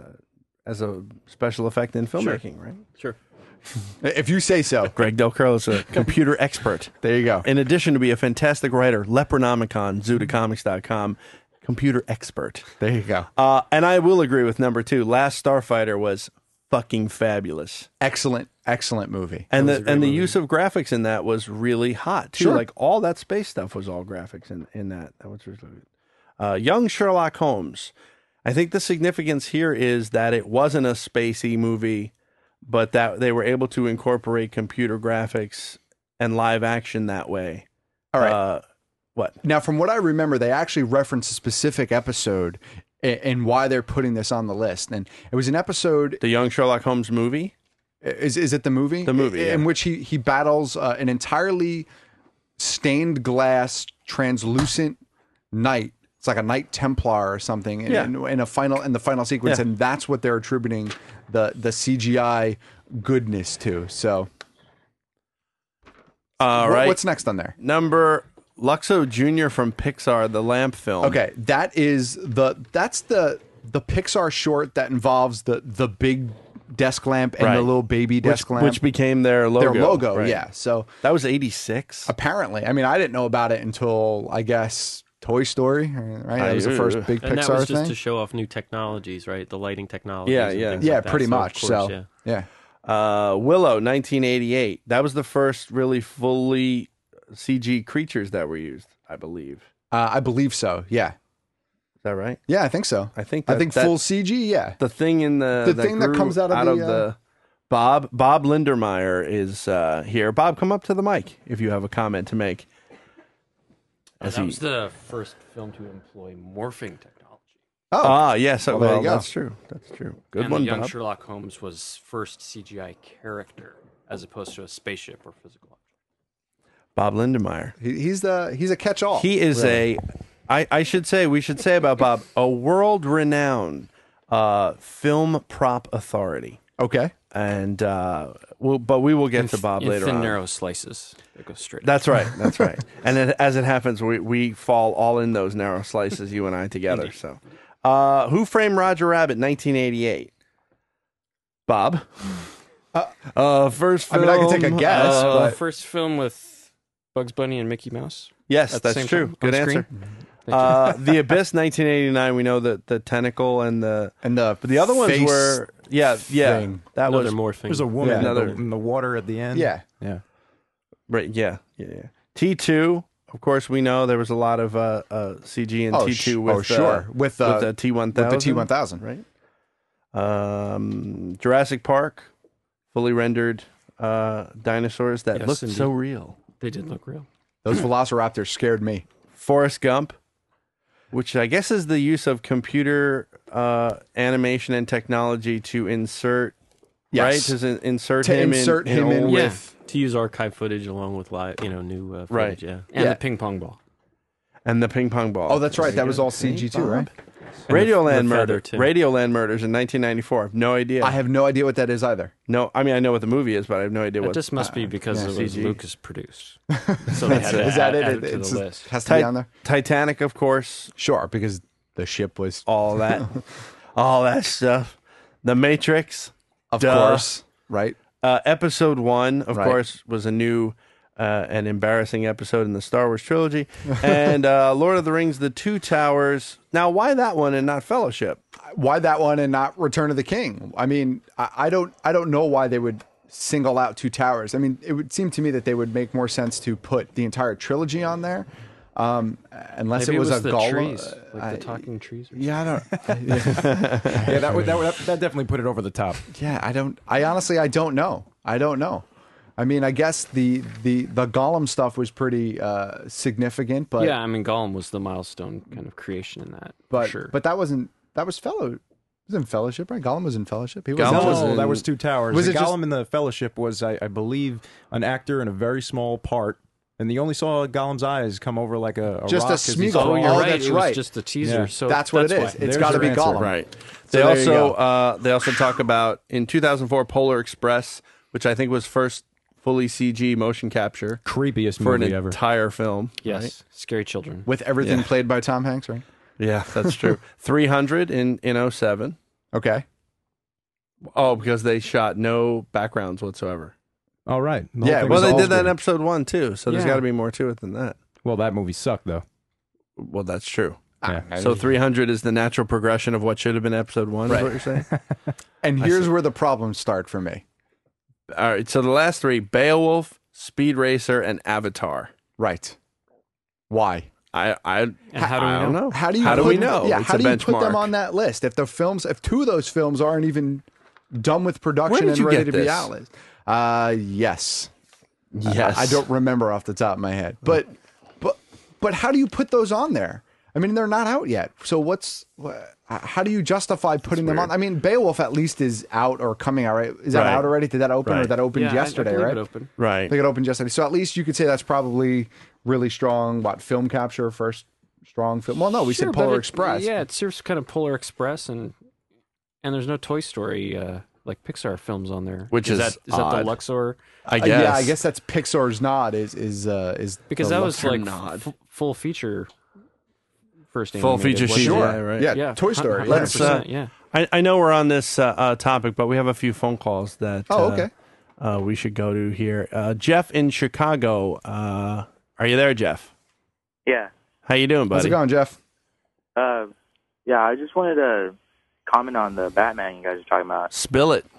a special effect in filmmaking, right? Sure. If you say so. Greg Del Curl is a computer expert. There you go. In addition to be a fantastic writer, Lepronomicon, ZooToComics.com, computer expert. There you go. And I will agree with number 2. Last Starfighter was fucking fabulous. Excellent movie. And the use of graphics in that was really hot too. Sure. Like all that space stuff was all graphics in that. That was really good. Young Sherlock Holmes. I think the significance here is that it wasn't a spacey movie, but that they were able to incorporate computer graphics and live action that way. All right. What? Now, from what I remember, they actually referenced a specific episode and why they're putting this on the list. And it was an episode. The Young Sherlock Holmes movie? Is it the movie? The movie, yeah. In which he battles an entirely stained glass, translucent knight. It's like a Knight Templar or something in the final sequence, and that's what they're attributing the CGI goodness to. So, right. What's next on there? Number Luxo Jr. from Pixar, the lamp film. Okay, that's the Pixar short that involves the big desk lamp and the little baby desk lamp, which became their logo. Their logo, right. yeah. So that was 86. Apparently, I mean, I didn't know about it until I guess Toy Story, right? That was the first big Pixar thing. And that was just to show off new technologies, right? The lighting technologies. Yeah, pretty much. Course, yeah. Willow, 1988. That was the first really fully CG creatures that were used, I believe. I believe so. Yeah. Is that right? Yeah, I think so. I think full CG. Yeah. The thing in the thing that comes out of the Bob Lindermeyer is here. Bob, come up to the mic if you have a comment to make. That was the first film to employ morphing technology. Yes. Well, there you go. That's true. That's true. Good and one, Young Bob. Sherlock Holmes was first CGI character as opposed to a spaceship or physical object. Bob Lindenmeyer. He's a catch-all. He is really. we should say about Bob, a world-renowned film prop authority. Okay. And we will get to Bob later thin, on. narrow slices that go straight. That's right. That's right. And then, as it happens, we fall all in those narrow slices, you and I together. So, Who Framed Roger Rabbit, 1988. Bob. First film. I mean, I can take a guess. But... First film with Bugs Bunny and Mickey Mouse. Yes, that's true. Good answer. The Abyss, 1989. We know that the tentacle and the but the other ones face were thing. That Another was morphing. There's a woman Yeah. in the water at the end. Yeah. Yeah. right. Yeah. T2. Of course, we know there was a lot of CG in T2 with with the T1000. With the T1000, right? Jurassic Park, fully rendered dinosaurs that Yes, looked indeed. so real. They did look real. Those velociraptors scared me. Forrest Gump, which I guess is the use of computer animation and technology to insert, Yes. right? To insert To him insert in him in old- with- To use archive footage along with live, new footage, Right. yeah. And Yeah. the ping pong ball. and the ping pong ball. Oh, that's right. That was all CG too, right? Radioland the Murder. feather, too. Radioland Murders in 1994. I have no idea. I have no idea what that is either. no. I mean, I know what the movie is, but I have no idea It what. just must be because it was CG. Lucas produced. So they had to Is that add it? it to It's the list. has to be on there. Titanic, of course. Sure, because the ship was, All that, all that stuff. The Matrix, of Duh. course, right. Episode 1, of Right. course, was a new and embarrassing episode in the Star Wars trilogy, and Lord of the Rings: The Two Towers. Now, why that one and not Fellowship? Why that one and not Return of the King? I mean, I don't know why they would single out Two Towers. I mean, it would seem to me that they would make more sense to put the entire trilogy on there, unless Maybe it was a the Gollum. trees, like the talking trees. Or Yeah, I don't. Yeah, that definitely put it over the top. Yeah, I honestly, I don't know. I mean, I guess the Gollum stuff was pretty significant, but yeah, I mean, Gollum was the milestone kind of creation in that. but for sure. but that was in Fellowship, right? Gollum was in Fellowship. He was Gollum No, was in- that was Two Towers. Was The it just- Gollum in the Fellowship was, I believe, an actor in a very small part, and you only saw Gollum's eyes come over like a Just rock a as he Smeagol. saw- oh, you're Oh, right. that's it right. was just a teaser. Yeah. So That's what it is. why. It's There's got to your be answer. Gollum. Right. So They there you also talk about in 2004 Polar Express, which I think was first fully CG motion capture creepiest for an movie ever. entire film. Yes, right? Scary Children. with everything Yeah. played by Tom Hanks, right? Yeah, that's true. 300 in 07. Okay. Oh, because they shot no backgrounds whatsoever. All right. The Yeah, whole thing Well, was they all did that in good. episode 1 too, so there's Yeah. got to be more to it than that. Well, that movie sucked though. Well, that's true. Yeah. So 300 is the natural progression of what should have been episode 1, Right. is what you're saying? And here's where the problems start for me. All right, so the last 3, Beowulf, Speed Racer, and Avatar. Right. Why? And how do we I don't know? know. How do we put- know? Yeah, It's how a do you put benchmark. them on that list? If two of those films aren't even done with production Where did and you ready get to be this? out, yes. Yes. I don't remember off the top of my head. But how do you put those on there? I mean, they're not out yet. So how do you justify putting them on? I mean, Beowulf at least is out or coming out, right? Is that Right. out already? Did that open or Right. that opened Yeah, yesterday, I believe right? it opened. I Right. think it opened yesterday. So at least you could say that's probably really strong, film capture, first strong film. Well, no, we Sure, said but Polar it- Express. Yeah, it serves kind of Polar Express, and there's no Toy Story like Pixar films on there. Which is that the odd. Luxor? I guess. Yeah, I guess that's Pixar's nod is Because the that was Luxor like nod. full feature. First Full animated, feature wasn't CGI, it? Sure. right? Yeah, Yeah, Toy Story. 100%, Yeah. yeah. I know we're on this topic, but we have a few phone calls that Oh, okay. we should go to here. Jeff in Chicago. Are you there, Jeff? Yeah. How you doing, buddy? How's it going, Jeff? Yeah, I just wanted to comment on the Batman you guys are talking about. Spill it.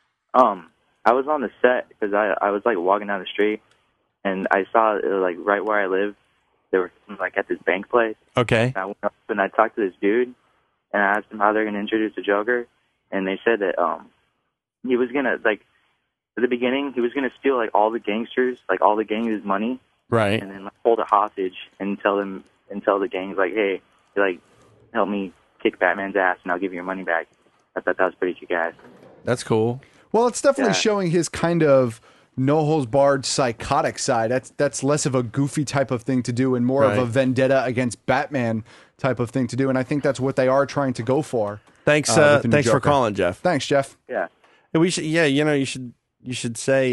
I was on the set because I was like walking down the street and I saw like right where I live, they were like at this bank place. Okay. And I went up and I talked to this dude and I asked him how they're going to introduce the Joker, and they said that he was gonna like at the beginning he was gonna steal like all the gangsters, like all the gangs' money, Right. and then like, hold it hostage and tell the gangs like, hey, like help me kick Batman's ass and I'll give you your money back. I thought that was pretty kick-ass. That's cool. Well, it's definitely Yeah. showing his kind of no holds barred psychotic side. That's less of a goofy type of thing to do and more of a Right. vendetta against Batman type of thing to do. And I think that's what they are trying to go for. Thanks. with the new Thanks for Joker. calling, Jeff. Thanks, Jeff. Yeah. And we should. Yeah, you should say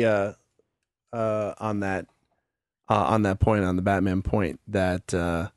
on that point, on the Batman point, that.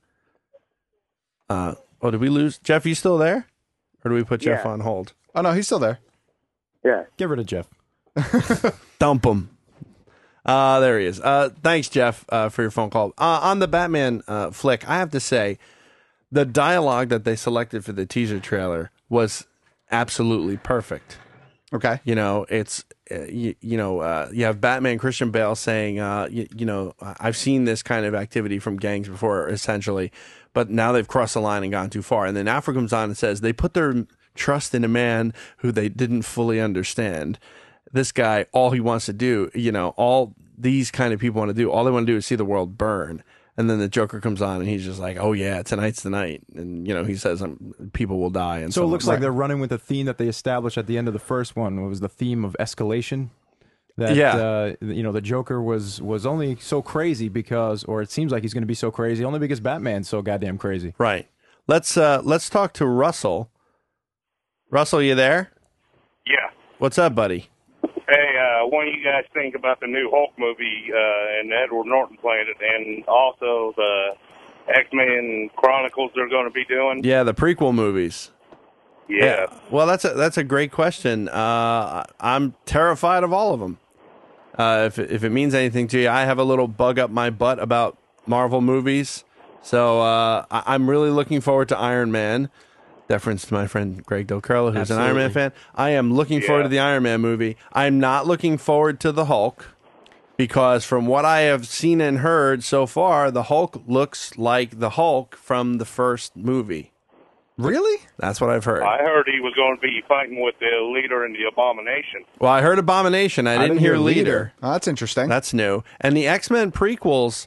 Oh, did we lose Jeff? You still there, or do we put Jeff Yeah. on hold? Oh no, he's still there. Yeah. Get rid of Jeff. Dump him. There he is. Thanks, Jeff, for your phone call. On the Batman flick, I have to say, The dialogue that they selected for the teaser trailer was absolutely perfect. Okay. You know, it's you have Batman Christian Bale saying, I've seen this kind of activity from gangs before, essentially, but now they've crossed the line and gone too far. And then Alfred comes on and says they put their trust in a man who they didn't fully understand. This guy, all he wants to do, all these kind of people want to do, all they want to do is see the world burn. And then the Joker comes on and he's just like, oh, yeah, tonight's the night. And, he says people will die. And so it looks like right. they're running with a theme that they established at the end of the first one. It was the theme of escalation. That, the Joker was only so crazy because, or it seems like he's going to be so crazy only because Batman's so goddamn crazy. Right. Let's talk to Russell. Russell, you there? Yeah. What's up, buddy? Hey, what do you guys think about the new Hulk movie and Edward Norton playing it, and also the X-Men Chronicles they're going to be doing? Yeah, the prequel movies. Yeah. Well, that's a great question. I'm terrified of all of them. If it means anything to you, I have a little bug up my butt about Marvel movies, so I'm really looking forward to Iron Man. Deference to my friend Greg Del Carlo, who's an Iron Man fan. I am looking forward to the Iron Man movie. I'm not looking forward to the Hulk because from what I have seen and heard so far, the Hulk looks like the Hulk from the first movie. Really? That's what I've heard. I heard he was going to be fighting with the Leader and the Abomination. Well, I heard Abomination. I didn't hear Leader. Oh, that's interesting. That's new. And the X-Men prequels,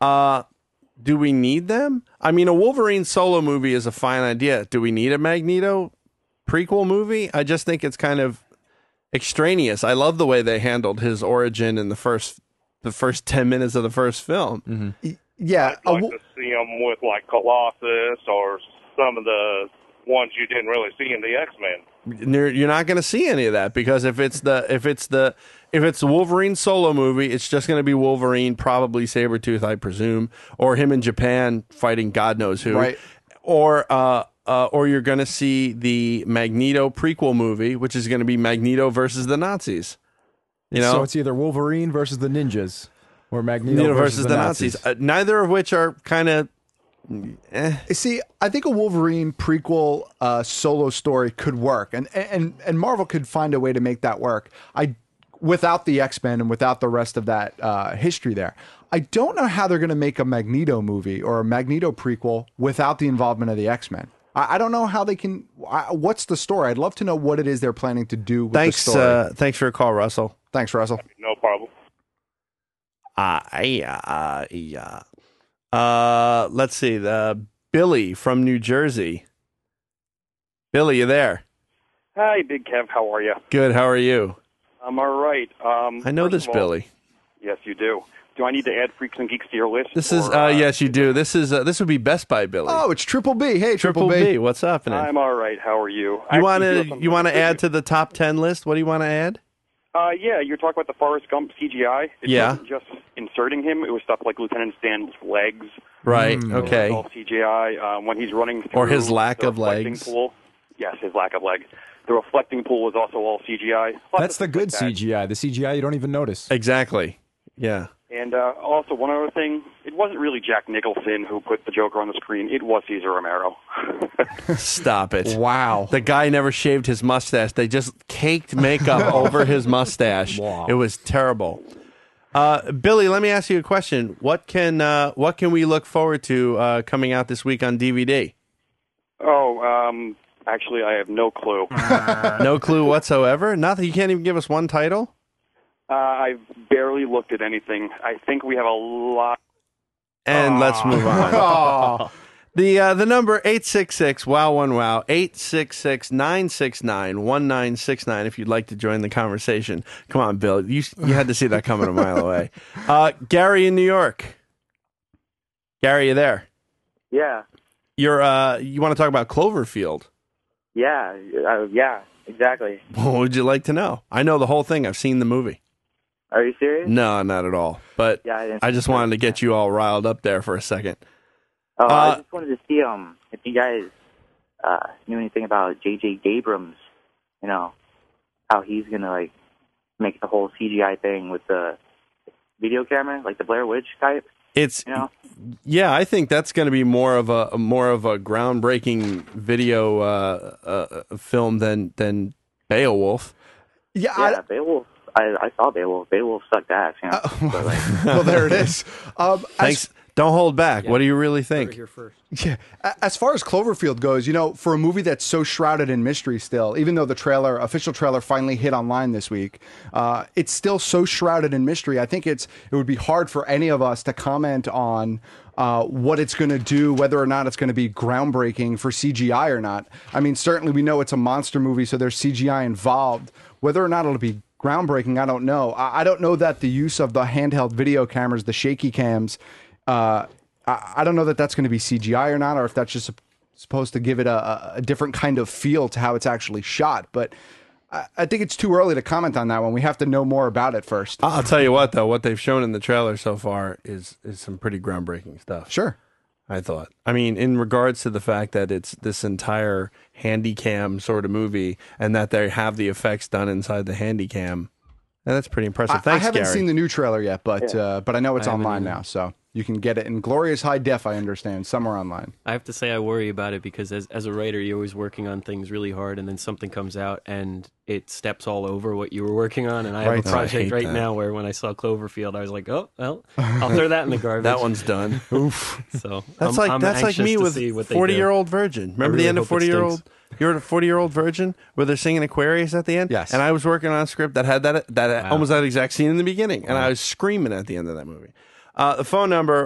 do we need them? I mean, a Wolverine solo movie is a fine idea. Do we need a Magneto prequel movie? I just think it's kind of extraneous. I love the way they handled his origin in the first 10 minutes of the first film. Mm-hmm. Yeah. I'd like to see him with, like, Colossus or some of the ones you didn't really see in the X-Men. You're not going to see any of that because if it's the Wolverine solo movie, it's just going to be Wolverine, probably Sabretooth, I presume, or him in Japan fighting God knows who, right? Or you're going to see the Magneto prequel movie, which is going to be Magneto versus the Nazis. So it's either Wolverine versus the ninjas or Magneto versus the Nazis. Neither of which are kind of. See, I think a Wolverine prequel solo story could work, and Marvel could find a way to make that work. Without the X-Men and without the rest of that history there. I don't know how they're going to make a Magneto movie or a Magneto prequel without the involvement of the X-Men. I don't know how they can. What's the story? I'd love to know what it is they're planning to do with the story. Thanks for your call, Russell. Thanks, Russell. No problem. Let's see. Billy from New Jersey. Billy, you there? Hi, Big Kev. How are you? Good. How are you? I'm all right. I know this, Billy. Yes, you do. Do I need to add Freaks and Geeks to your list? This is yes, you do. This would be Best Buy Billy. Oh, it's Triple B. Hey, Triple B. What's happening? I'm all right. How are you? You want to add to the top 10 list? What do you want to add? Yeah, you're talking about the Forrest Gump CGI. It wasn't just inserting him. It was stuff like Lieutenant Stan's legs. Right. Okay. All CGI when he's running through or his lack the of legs. Pool. Yes, his lack of leg. The reflecting pool was also all CGI. That's the good CGI. The CGI you don't even notice. Exactly. Yeah. And also, one other thing, it wasn't really Jack Nicholson who put the Joker on the screen. It was Cesar Romero. Stop it. Wow. The guy never shaved his mustache. They just caked makeup over his mustache. Wow. It was terrible. Billy, let me ask you a question. What can we look forward to coming out this week on DVD? Oh, actually, I have no clue. No clue whatsoever? Nothing? You can't even give us one title? I've barely looked at anything. I think we have a lot. And let's move on. The number 866-WOW1WOW, 866-969-1969 if you'd like to join the conversation. Come on, Bill. You had to see that coming a mile away. Gary in New York. Gary, you there? Yeah. You want to talk about Cloverfield? Yeah. Yeah, exactly. What would you like to know? I know the whole thing. I've seen the movie. Are you serious? No, not at all. But yeah, I just wanted to get you all riled up there for a second. Oh, I just wanted to see if you guys knew anything about J.J. Abrams. You know, how he's gonna make the whole CGI thing with the video camera, like the Blair Witch type. It's You know? yeah, I think that's going to be more of a groundbreaking video film than Beowulf. Yeah, Beowulf. I saw Beowulf. Beowulf sucked ass. You know? But, like, Well, there it is. Thanks. Don't hold back. What do you really think? Here first. Yeah. As far as Cloverfield goes, you know, for a movie that's so shrouded in mystery still, even though the official trailer finally hit online this week, it's still so shrouded in mystery. I think it would be hard for any of us to comment on what it's going to do, whether or not it's going to be groundbreaking for CGI or not. I mean, certainly we know it's a monster movie, so there's CGI involved. Whether or not it'll be groundbreaking, I don't know. I don't know that the use of the handheld video cameras, the shaky cams, I don't know that that's going to be CGI or not, or if that's just supposed to give it a different kind of feel to how it's actually shot. But I think it's too early to comment on that one. We have to know more about it first. I'll tell you what, though, what they've shown in the trailer so far is some pretty groundbreaking stuff. Sure. I thought. I mean, in regards to the fact that it's this entire handy cam sort of movie and that they have the effects done inside the handy cam, that's pretty impressive. Thanks, I haven't Gary. seen the new trailer yet, but I know it's I haven't online either. now, so you can get it in glorious high def, I understand, somewhere online. I have to say I worry about it because as a writer, you're always working on things really hard, and then something comes out and it steps all over what you were working on. And I have Right. a Oh, I project hate right that. now where when I saw Cloverfield, I was like, oh, well, I'll throw that in the garbage. That one's done. Oof. So That's I'm like anxious me to with see what they do. 40-year-old Virgin. Remember really the end of hope it 40-year-old? You're a 40-year-old Virgin where they're singing Aquarius at the end? Yes. And I was working on a script that had that almost that exact scene in the beginning, and I was screaming at the end of that movie. The phone number,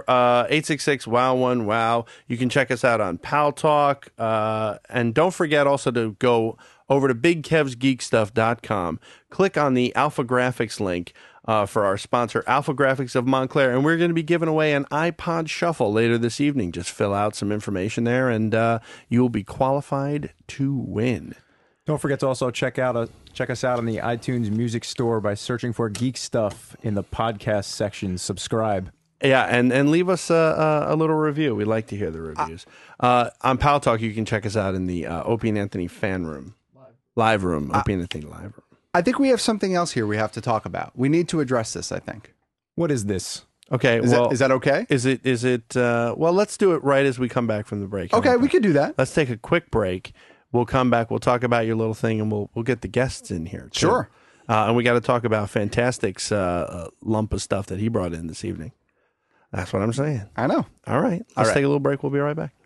866-WOW1-WOW. You can check us out on Pal Talk. And don't forget also to go over to BigKevsGeekStuff.com. Click on the Alpha Graphics link for our sponsor, Alpha Graphics of Montclair. And we're going to be giving away an iPod Shuffle later this evening. Just fill out some information there, and you will be qualified to win. Don't forget to also check us out on the iTunes Music Store by searching for Geek Stuff in the podcast section. Subscribe. Yeah, and leave us a little review. We like to hear the reviews. On Pal Talk, you can check us out in the Opie and Anthony fan room. Live room. Opie and Anthony live room. I think we have something else here we have to talk about. We need to address this, I think. What is this? Okay, Is that okay? Is it well, let's do it right as we come back from the break. Okay, we could do that. Let's take a quick break. We'll come back. We'll talk about your little thing, and we'll get the guests in here, too. Sure. And we got to talk about Fantastic's lump of stuff that he brought in this evening. That's what I'm saying. I know. All right. All Let's right. take a little break. We'll be right back.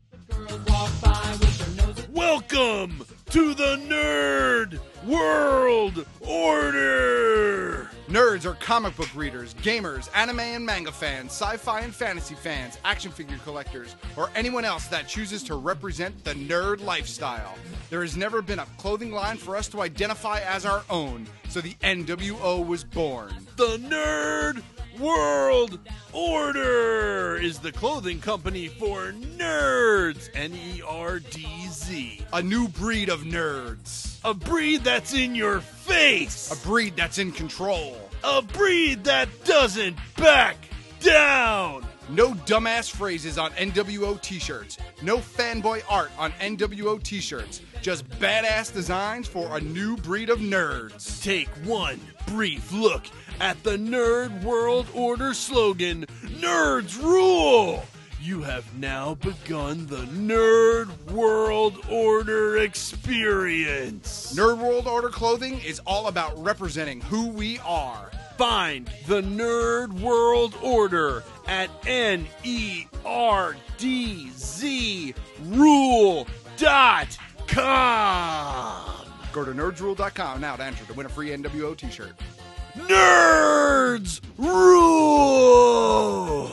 Welcome to the Nerd World Order! Nerds are comic book readers, gamers, anime and manga fans, sci-fi and fantasy fans, action figure collectors, or anyone else that chooses to represent the nerd lifestyle. There has never been a clothing line for us to identify as our own, so the NWO was born. The Nerd World Order is the clothing company for nerds. N-E-R-D-Z. A new breed of nerds. A breed that's in your face. A breed that's in control. A breed that doesn't back down. No dumbass phrases on NWO t-shirts. No fanboy art on NWO t-shirts. Just badass designs for a new breed of nerds. Take one brief look at the Nerd World Order slogan, Nerds Rule! You have now begun the Nerd World Order experience. Nerd World Order clothing is all about representing who we are. Find the Nerd World Order at nerdrule.com. Go to nerdsrule.com now to enter to win a free NWO t-shirt. Nerds Rule!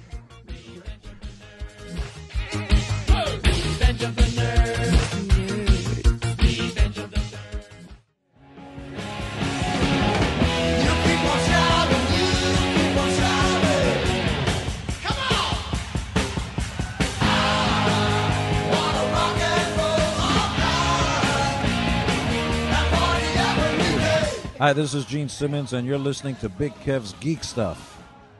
Hi, this is Gene Simmons, and you're listening to Big Kev's Geek Stuff.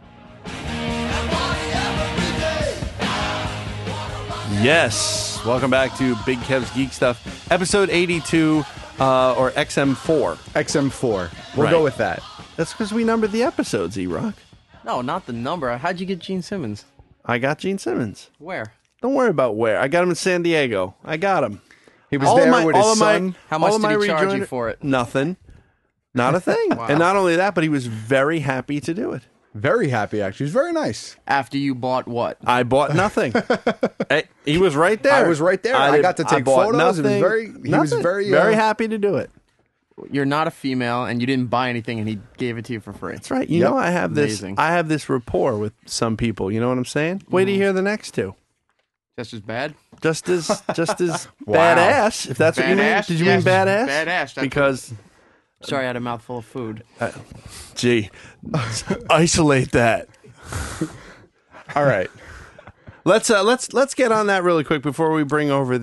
Yes. Welcome back to Big Kev's Geek Stuff, episode 82, or XM4. XM4. We'll Right. go with that. That's because we numbered the episodes, E-Rock. No, not the number. How'd you get Gene Simmons? I got Gene Simmons. Where? Don't worry about where. I got him in San Diego. I got him. He was there with his son. How much did he charge you for it? Nothing. Not a thing. Wow. And not only that, but he was very happy to do it. Very happy, actually. He was very nice. After you bought what? I bought nothing. He was right there. I was right there. I got to take bought photos. Nothing, He was very happy to do it. You're not a female, and you didn't buy anything, and he gave it to you for free. That's right. You know, I have Amazing. this rapport with some people. You know what I'm saying? Wait to hear the next two. Just as bad? Just as Wow. badass. If that's what you mean. Badass? Did you Yes, mean badass? badass. That's Because Sorry, I had a mouthful of food. Gee, isolate that. All right. Let's get on that really quick before we bring over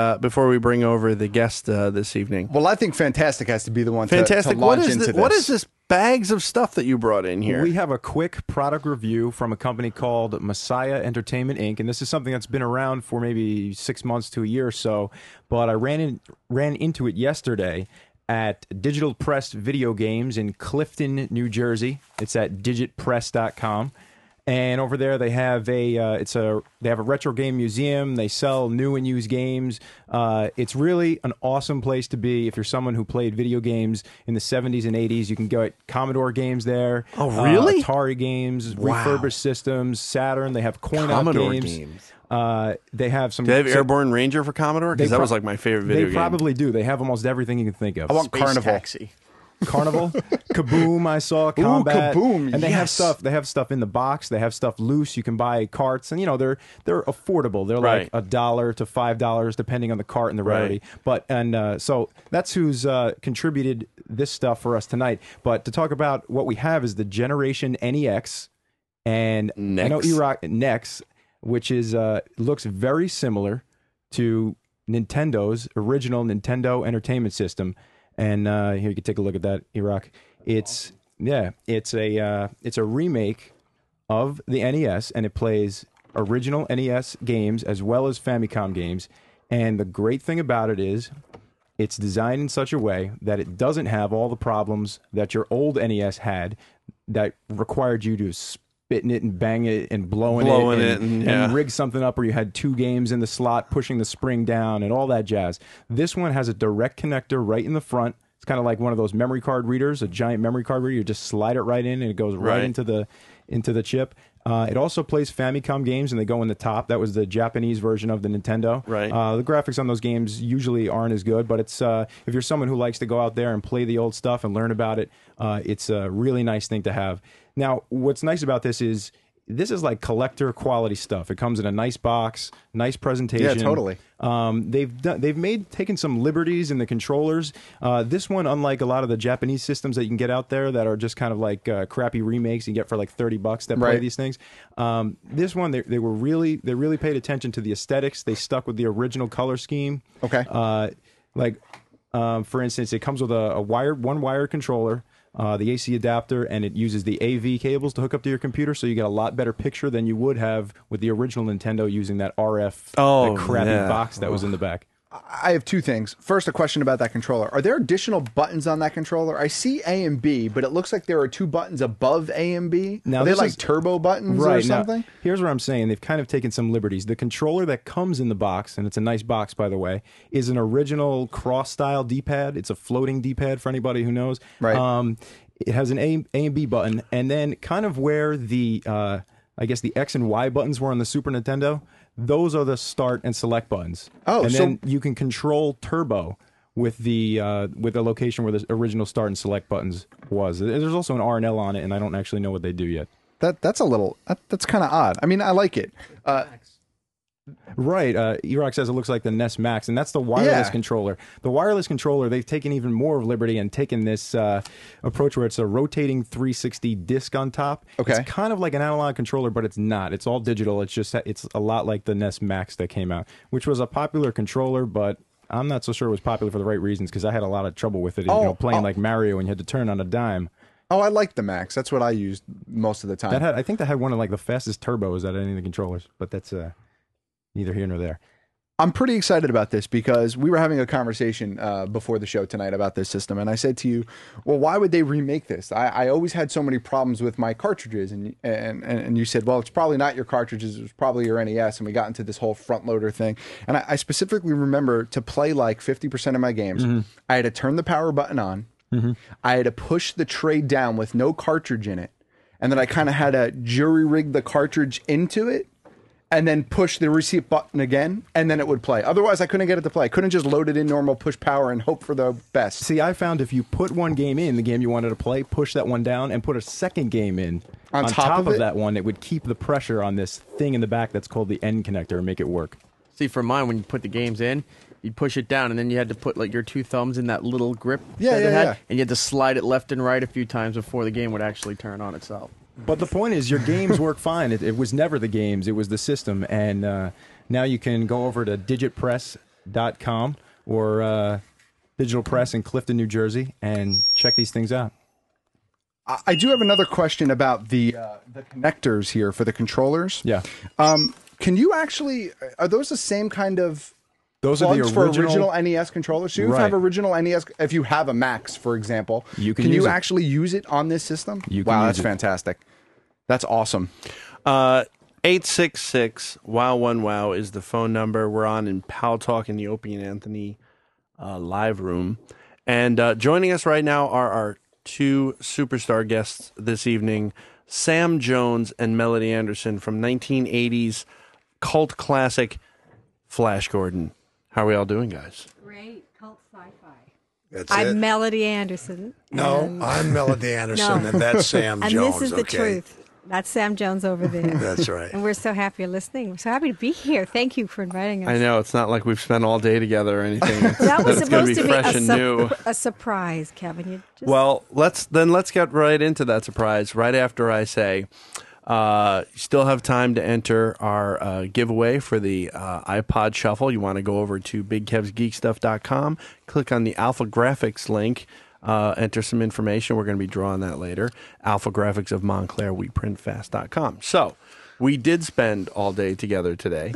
the guest this evening. Well, I think Fantastic has to be the one Fantastic. to launch into this. What is this bags of stuff that you brought in here? We have a quick product review from a company called Messiah Entertainment Inc., and this is something that's been around for maybe 6 months to a year or so. But I ran into it yesterday at Digital Press Video Games in Clifton, New Jersey. It's at digitpress.com. And over there, they have they have a retro game museum. They sell new and used games. It's really an awesome place to be if you're someone who played video games in the 70s and 80s. You can go at Commodore games there. Oh, really? Atari games, Wow. refurbished systems, Saturn. They have coin-op Commodore games. They have some. Do they have Airborne Ranger for Commodore? Because that was like my favorite video game. They probably do. They have almost everything you can think of. I want Carnival. Taxi. Carnival, Kaboom. I saw Combat. Kaboom, and they have yes. stuff. They have stuff in the box. They have stuff loose. You can buy carts, and they're affordable. They're Right. like $1 to $5 depending on the cart and the rarity. Right. But so that's who's contributed this stuff for us tonight. But to talk about what we have is the Generation NEX and I know NEX, which is looks very similar to Nintendo's original Nintendo Entertainment System. And here you can take a look at that, Iraq. It's a remake of the NES, and it plays original NES games as well as Famicom games. And the great thing about it is, it's designed in such a way that it doesn't have all the problems that your old NES had, that required you to spit in it and bang it and blowing it and rig something up, where you had two games in the slot pushing the spring down and all that jazz. This one has a direct connector right in the front. It's kind of like one of those memory card readers, a giant memory card reader. You just slide it right in and it goes right into the chip. It also plays Famicom games, and they go in the top. That was the Japanese version of the Nintendo. Right. The graphics on those games usually aren't as good, but it's if you're someone who likes to go out there and play the old stuff and learn about it, it's a really nice thing to have. Now, what's nice about this is like collector quality stuff. It comes in a nice box, nice presentation. Yeah, totally. They've taken some liberties in the controllers. This one, unlike a lot of the Japanese systems that you can get out there that are just kind of like crappy remakes you get for like $30 that play these things, this one they really paid attention to the aesthetics. They stuck with the original color scheme. Okay. For instance, it comes with a one wired controller, the AC adapter, and it uses the AV cables to hook up to your computer, so you get a lot better picture than you would have with the original Nintendo using that RF that crappy box that was in the back. I have two things. First, a question about that controller. Are there additional buttons on that controller? I see A and B, but it looks like there are two buttons above A and B. Now, are they this like is- turbo buttons or Right, something? now, here's what I'm saying. They've kind of taken some liberties. The controller that comes in the box, and it's a nice box, by the way, is an original cross-style D-pad. It's a floating D-pad for anybody who knows. Right. It has an A and B button, and then kind of where the, I guess the X and Y buttons were on the Super Nintendo, those are the start and select buttons. Oh, and so- then you can control turbo with the location where the original start and select buttons was. There's also an R and L on it, and I don't actually know what they do yet. That's kind of odd. I mean, I like it. Right. Erock says it looks like the NES Max, and that's the wireless controller. The wireless controller, they've taken even more of liberty and taken this approach where it's a rotating 360 disc on top. Okay. It's kind of like an analog controller, but it's not. It's all digital. It's a lot like the NES Max that came out, which was a popular controller, but I'm not so sure it was popular for the right reasons, because I had a lot of trouble with it, playing like Mario and you had to turn on a dime. Oh, I like the Max. That's what I used most of the time. I think that had one of like the fastest turbos out of any of the controllers, but that's neither here nor there. I'm pretty excited about this because we were having a conversation before the show tonight about this system, and I said to you, "Well, why would they remake this? I always had so many problems with my cartridges," and you said, "Well, it's probably not your cartridges; it was probably your NES." And we got into this whole front loader thing, and I specifically remember to play like 50% of my games, I had to turn the power button on, I had to push the tray down with no cartridge in it, and then I kind of had to jury rig the cartridge into it, and then push the reset button again, and then it would play. Otherwise, I couldn't get it to play. I couldn't just load it in normal, push power, and hope for the best. See, I found if you put one game in, the game you wanted to play, push that one down, and put a second game in on top of that one, it would keep the pressure on this thing in the back that's called the end connector and make it work. See, for mine, when you put the games in, you'd push it down, and then you had to put like your two thumbs in that little grip that it had, and you had to slide it left and right a few times before the game would actually turn on itself. But the point is, your games work fine. It was never the games; it was the system. And now you can go over to digitpress.com or Digital Press in Clifton, New Jersey, and check these things out. I do have another question about the connectors here for the controllers. Yeah. Can you actually? Are those the same kind of? Those are the original NES controllers. So you Right. have original NES. If you have a Max, for example, can you use it. actually use it on this system? You can wow, use that's it. fantastic. That's awesome. 866 wow 1 wow is the phone number. We're on in Pal Talk in the Opie and Anthony live room, and joining us right now are our two superstar guests this evening, Sam Jones and Melody Anderson from 1980s cult classic Flash Gordon. How are we all doing, guys? Great. Cult sci-fi. That's I'm it. Melody Anderson. No, and- I'm Melody Anderson, No. and that's Sam and Jones. this is the okay? truth. That's Sam Jones over there. That's right. And we're so happy you're listening. We're so happy to be here. Thank you for inviting us. I know it's not like we've spent all day together or anything. That was That's gonna supposed to be fresh and new. a surprise, Kevin. You just Well, let's get right into that surprise right after I say you still have time to enter our giveaway for the iPod Shuffle. You want to go over to BigKevsGeekStuff.com, click on the Alpha Graphics link, enter some information. We're going to be drawing that later. Alpha Graphics of Montclair, WePrintFast.com. So we did spend all day together today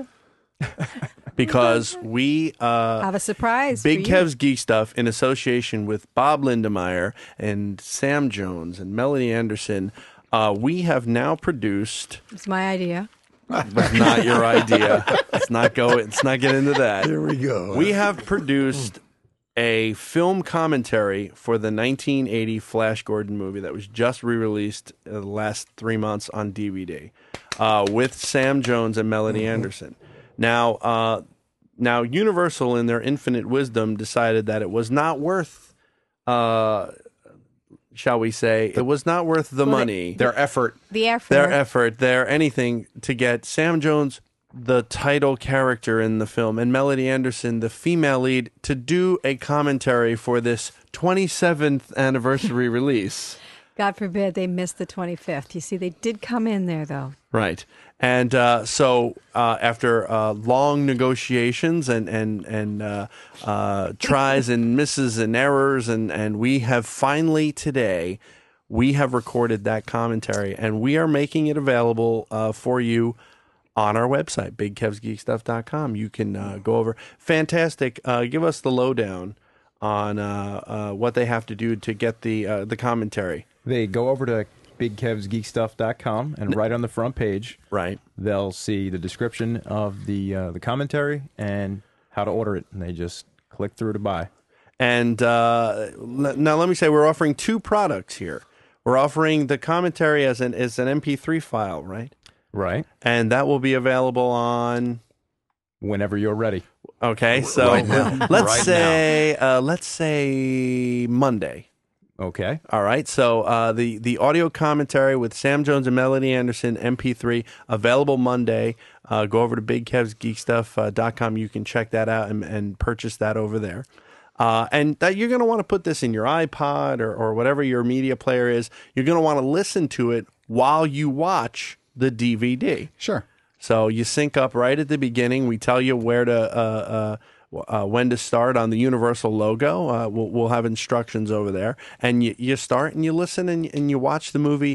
because we have a surprise. Big for you. Kev's Geek Stuff, in association with Bob Lindemeyer and Sam Jones and Melody Anderson, we have now produced. It's my idea. It's not your idea. Let's not get into that. Here we go. We have produced a film commentary for the 1980 Flash Gordon movie that was just re-released the last 3 months on DVD with Sam Jones and Melody Anderson. Now, Universal, in their infinite wisdom, decided that it was not worth, shall we say, it was not worth the money. Their effort. Their anything to get Sam Jones, the title character in the film, and Melody Anderson, the female lead, to do a commentary for this 27th anniversary release. God forbid they missed the 25th. You see, they did come in there, though. Right. And so after long negotiations and tries and misses and errors, and we have finally today, we have recorded that commentary, and we are making it available for you on our website, BigKevsGeekStuff.com. You can go over. Fantastic. Give us the lowdown on what they have to do to get the commentary. They go over to BigKevsGeekStuff.com, and right on the front page, they'll see the description of the commentary and how to order it, and they just click through to buy. And now let me say, we're offering two products here. We're offering the commentary as an MP3 file, right? Right. And that will be available on whenever you're ready. Okay, so Right now. let's Right say Monday. Okay. All right. So the audio commentary with Sam Jones and Melody Anderson, MP3, available Monday. Go over to BigKevsGeekStuff.com. You can check that out and purchase that over there. And that you're going to want to put this in your iPod or whatever your media player is. You're going to want to listen to it while you watch the DVD. Sure. So you sync up right at the beginning. We tell you where to when to start on the Universal logo. We'll have instructions over there, and you start and you listen and you watch the movie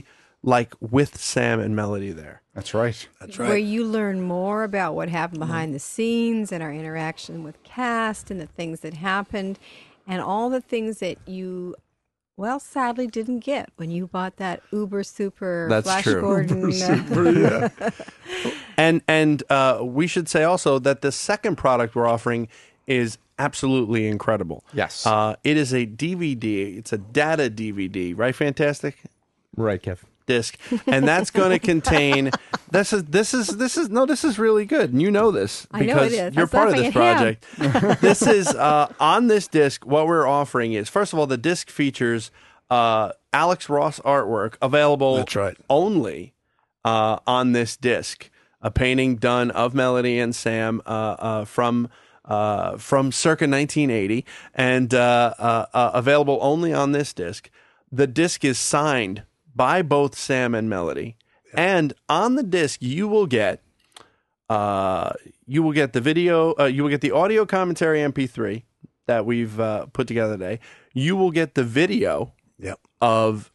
like with Sam and Melody there. That's right. That's Where you learn more about what happened behind the scenes and our interaction with cast and the things that happened and all the things that you, well, sadly didn't get when you bought that Uber Super That's Flash true. Gordon. Uber Super, And we should say also that the second product we're offering is absolutely incredible. Yes. It is a DVD. It's a data DVD, right? Fantastic. Right, Kev. Disc, and that's going to contain. This is really good, and you know this I know because it is. you're I'm part of this laughing at project. This is on this disc. What we're offering is, first of all, the disc features Alex Ross artwork available. That's right. Only on this disc. A painting done of Melody and Sam from circa 1980, and available only on this disc. The disc is signed by both Sam and Melody, and on the disc you will get the video, you will get the audio commentary MP3 that we've put together today. You will get the video of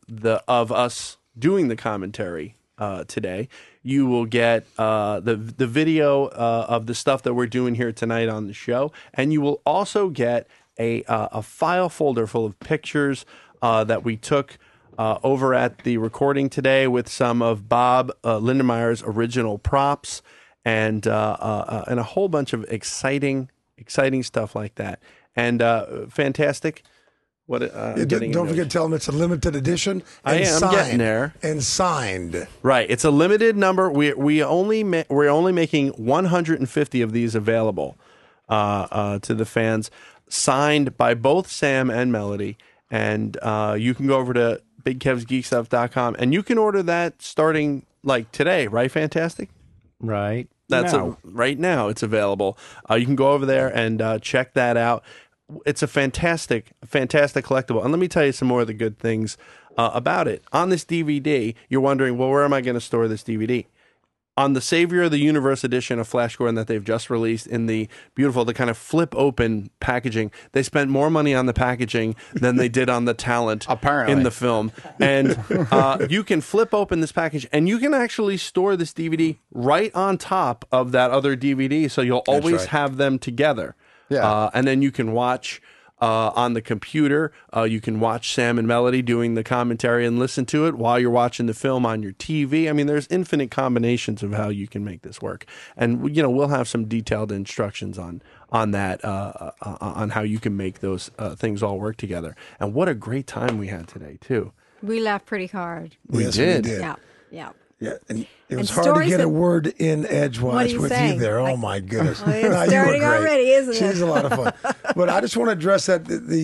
us doing the commentary today. You will get the video of the stuff that we're doing here tonight on the show, and you will also get a file folder full of pictures that we took over at the recording today with some of Bob Lindemeyer's original props and a whole bunch of exciting stuff like that. And fantastic. What? Don't forget to tell them it's a limited edition. I am getting there. And signed. Right. It's a limited number. We're only making 150 of these available to the fans, signed by both Sam and Melody. And you can go over to BigKevsGeekStuff.com, and you can order that starting like today, right? Fantastic. Right. That's now. Right now. It's available. You can go over there and check that out. It's a fantastic collectible. And let me tell you some more of the good things about it. On this DVD, you're wondering, well, where am I going to store this DVD? On the Savior of the Universe edition of Flash Gordon that they've just released in the beautiful, the kind of flip open packaging, they spent more money on the packaging than they did on the talent apparently in the film. And you can flip open this package and you can actually store this DVD right on top of that other DVD. So you'll always have them together. Yeah. And then you can watch on the computer. You can watch Sam and Melody doing the commentary and listen to it while you're watching the film on your TV. I mean, there's infinite combinations of how you can make this work. And, you know, we'll have some detailed instructions on that, on how you can make those things all work together. And what a great time we had today, too. We laughed pretty hard. We did. Yeah, yeah. Yeah, and it was hard to get a word in edgewise with you there. Oh my goodness! Well, it's starting already, isn't it? She's a lot of fun. But I just want to address that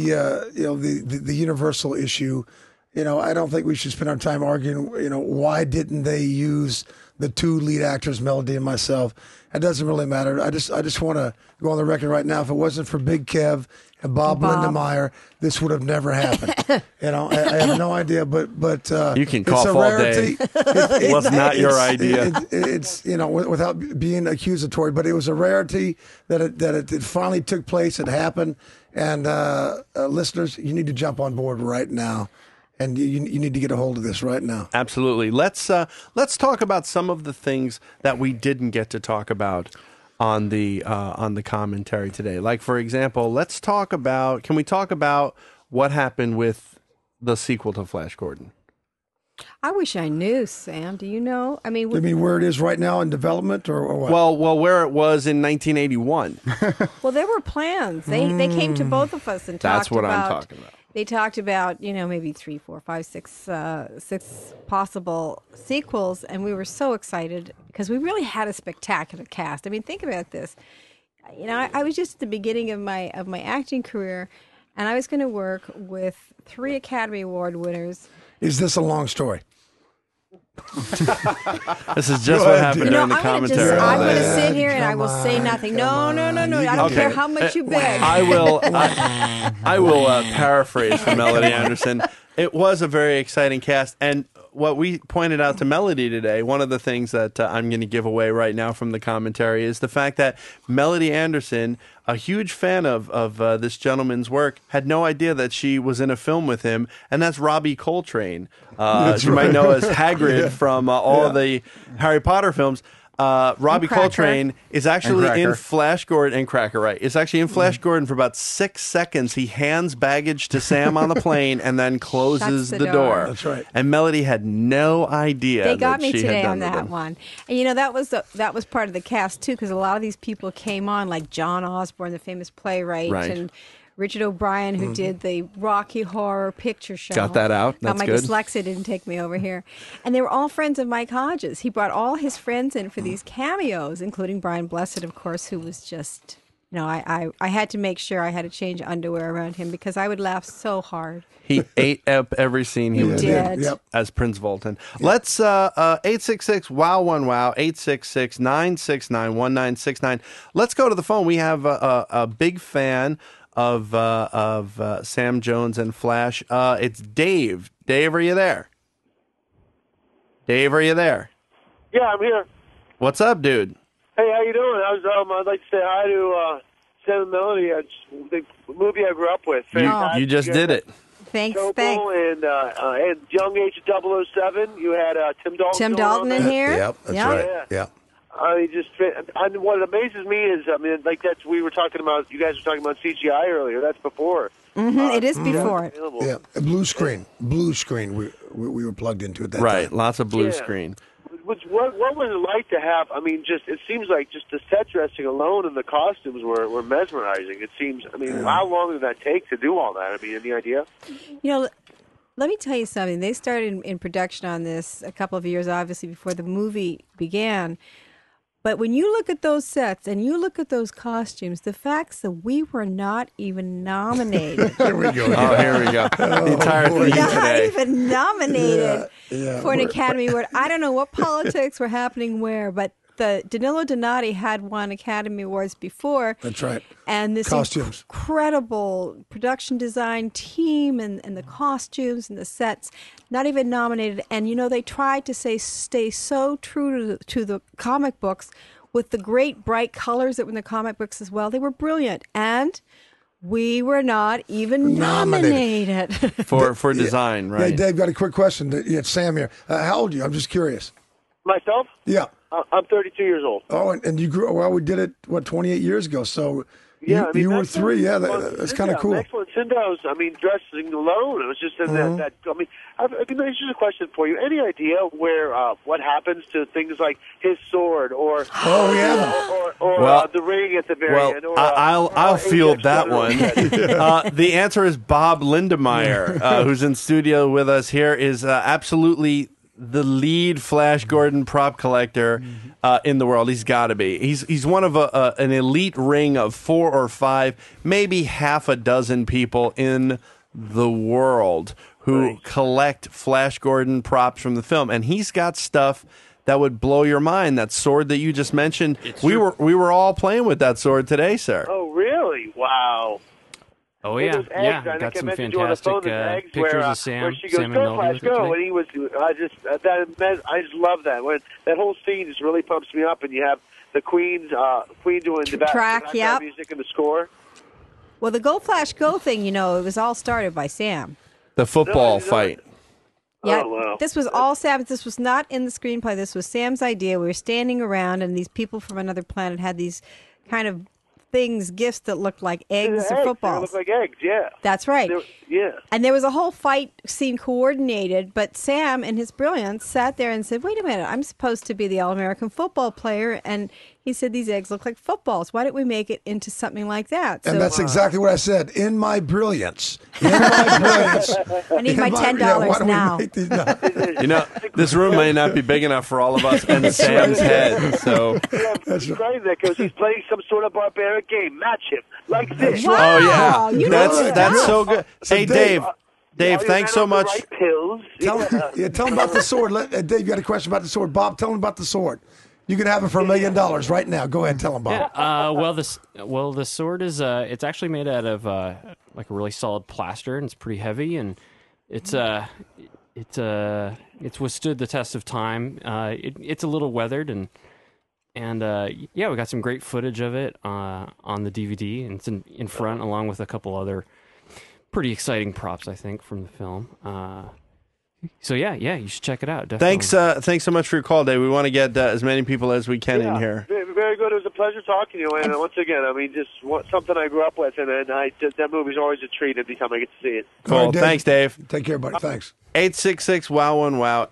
the Universal issue. You know, I don't think we should spend our time arguing. You know, why didn't they use the two lead actors, Melody and myself? It doesn't really matter. I just want to go on the record right now. If it wasn't for Big Kev and Bob Lindemeyer, this would have never happened. You know, I have no idea, but you can cough all day. It was not your idea. It's you know, without being accusatory, but it was a rarity that it finally took place. It happened, and listeners, you need to jump on board right now. And you need to get a hold of this right now. Absolutely. Let's talk about some of the things that we didn't get to talk about on the commentary today. Like, for example, can we talk about what happened with the sequel to Flash Gordon? I wish I knew, Sam. Do you know? I mean, where it is right now in development, or what? Well, where it was in 1981. Well, there were plans. They came to both of us and talked That's what about. I'm talking about. They talked about, you know, maybe 3, 4, 5, 6 possible sequels, and we were so excited because we really had a spectacular cast. I mean, think about this. You know, I was just at the beginning of my acting career, and I was going to work with 3 Academy Award winners. Is this a long story? This is just what happened during the commentary. I'm going to sit here and I will say nothing. No. I don't care how much you beg. I will paraphrase from Melody Anderson. It was a very exciting cast, and what we pointed out to Melody today, one of the things that I'm going to give away right now from the commentary is the fact that Melody Anderson, a huge fan of this gentleman's work, had no idea that she was in a film with him, and that's Robbie Coltrane. You might know as Hagrid from all the Harry Potter films. Robbie Coltrane is actually in Flash Gordon and Cracker, right? Is actually in Flash Gordon for about 6 seconds. He hands baggage to Sam on the plane and then closes the door. That's right. And Melody had no idea. They got me she today had done on with that him. one. And that was part of the cast too, because a lot of these people came on, like John Osborne, the famous playwright, Right. and Richard O'Brien, who did the Rocky Horror Picture Show. Got that out. That's my good. dyslexia didn't take me over here. And they were all friends of Mike Hodges. He brought all his friends in for these cameos, including Brian Blessed, of course, who was just, I had to make sure I had to change underwear around him because I would laugh so hard. He ate up every scene he was in did. as Prince Volton. Let's 866-WOW1WOW, 866-969-1969. Let's go to the phone. We have a big fan of Sam Jones and Flash. It's Dave. Dave, are you there? Dave, are you there? Yeah, I'm here. What's up, dude? Hey, how you doing? I'd like to say hi to Sam and Melody. The movie I grew up with. You just did it. Thanks. And young age of 007, you had Tim Dalton. Tim Dalton in here? Yep, that's right. Yeah. What amazes me is, we were talking about, you guys were talking about CGI earlier. That's before. It is before. Yeah, a blue screen. Blue screen. We were plugged into at that time. Right, lots of blue screen. What was it like to have? I mean, it seems like just the set dressing alone and the costumes were mesmerizing. It seems. I mean, how long did that take to do all that? I mean, any idea? Let me tell you something. They started in production on this a couple of years, obviously, before the movie began. But when you look at those sets and you look at those costumes, the facts that we were not even nominated. Here we go. Here we go. The entire thing not today. even nominated for an Academy Award. I don't know what politics were happening where, but Danilo Donati had won Academy Awards before. That's right. And this Costumes. incredible production design team and the costumes and the sets, not even nominated. And, they tried to stay so true to the comic books with the great bright colors that were in the comic books as well. They were brilliant. And we were not even nominated. for design, right? Yeah, Dave, got a quick question. It's Sam here. How old are you? I'm just curious. Myself? Yeah. I'm 32 years old. Oh, and you grew. Well, we did it 28 years ago. So Yeah, you were 3. Yeah, that's kind of cool. Excellent Syndos. I mean, dressing alone, it was just in that. I mean, this is a question for you. Any idea where what happens to things like his sword or the ring at the very end? Or, I'll field that one. The answer is Bob Lindemeyer, who's in studio with us here, is absolutely the lead Flash Gordon prop collector in the world. He's got to be. He's one of an elite ring of 4 or 5, maybe half a dozen people in the world who collect Flash Gordon props from the film, and he's got stuff that would blow your mind. That sword that you just mentioned, we were all playing with that sword today, sir. Oh, really? Wow. Oh yeah, I got some mentioned you on the phone, fantastic eggs pictures where, of Sam. where she goes, Sam and go, Melody Flash, with it go. today. And he was, I just love that. When that whole scene just really pumps me up, and you have the Queen doing the background music and the score. Well, the Go Flash Go thing, it was all started by Sam. The football fight. Yeah, Oh, wow. This was all Sam's. This was not in the screenplay. This was Sam's idea. We were standing around, and these people from another planet had these kind of gifts that looked like eggs or footballs. They look like eggs, yeah. That's right. Yeah. And there was a whole fight scene coordinated, but Sam, in his brilliance, sat there and said, wait a minute, I'm supposed to be the All-American football player. And he said, these eggs look like footballs. Why don't we make it into something like that? And that's exactly what I said. In my brilliance. In my brilliance. I need my $10 now. This room may not be big enough for all of us and Sam's head. So That's right. Because he's playing some sort of barbaric game. Match him like this. Oh yeah, that's so good. Hey, Dave, thanks so much. Tell him about the sword. Dave, you got a question about the sword. Bob, tell him about the sword. You can have it for $1 million right now. Go ahead and tell him, Bob. Yeah, the sword is it's actually made out of like a really solid plaster, and it's pretty heavy, and it's it's withstood the test of time. It's a little weathered, and yeah, we got some great footage of it on the DVD, and it's in front along with a couple other pretty exciting props, I think, from the film. So yeah, you should check it out. Definitely. Thanks so much for your call, Dave. We want to get as many people as we can in here. Very good. It was a pleasure talking to you. And once again, I mean, just something I grew up with, and that movie's always a treat every time I get to see it. Cool. All right, Dave. Thanks, Dave. Take care, buddy. Thanks. 866-WOW1-WOW,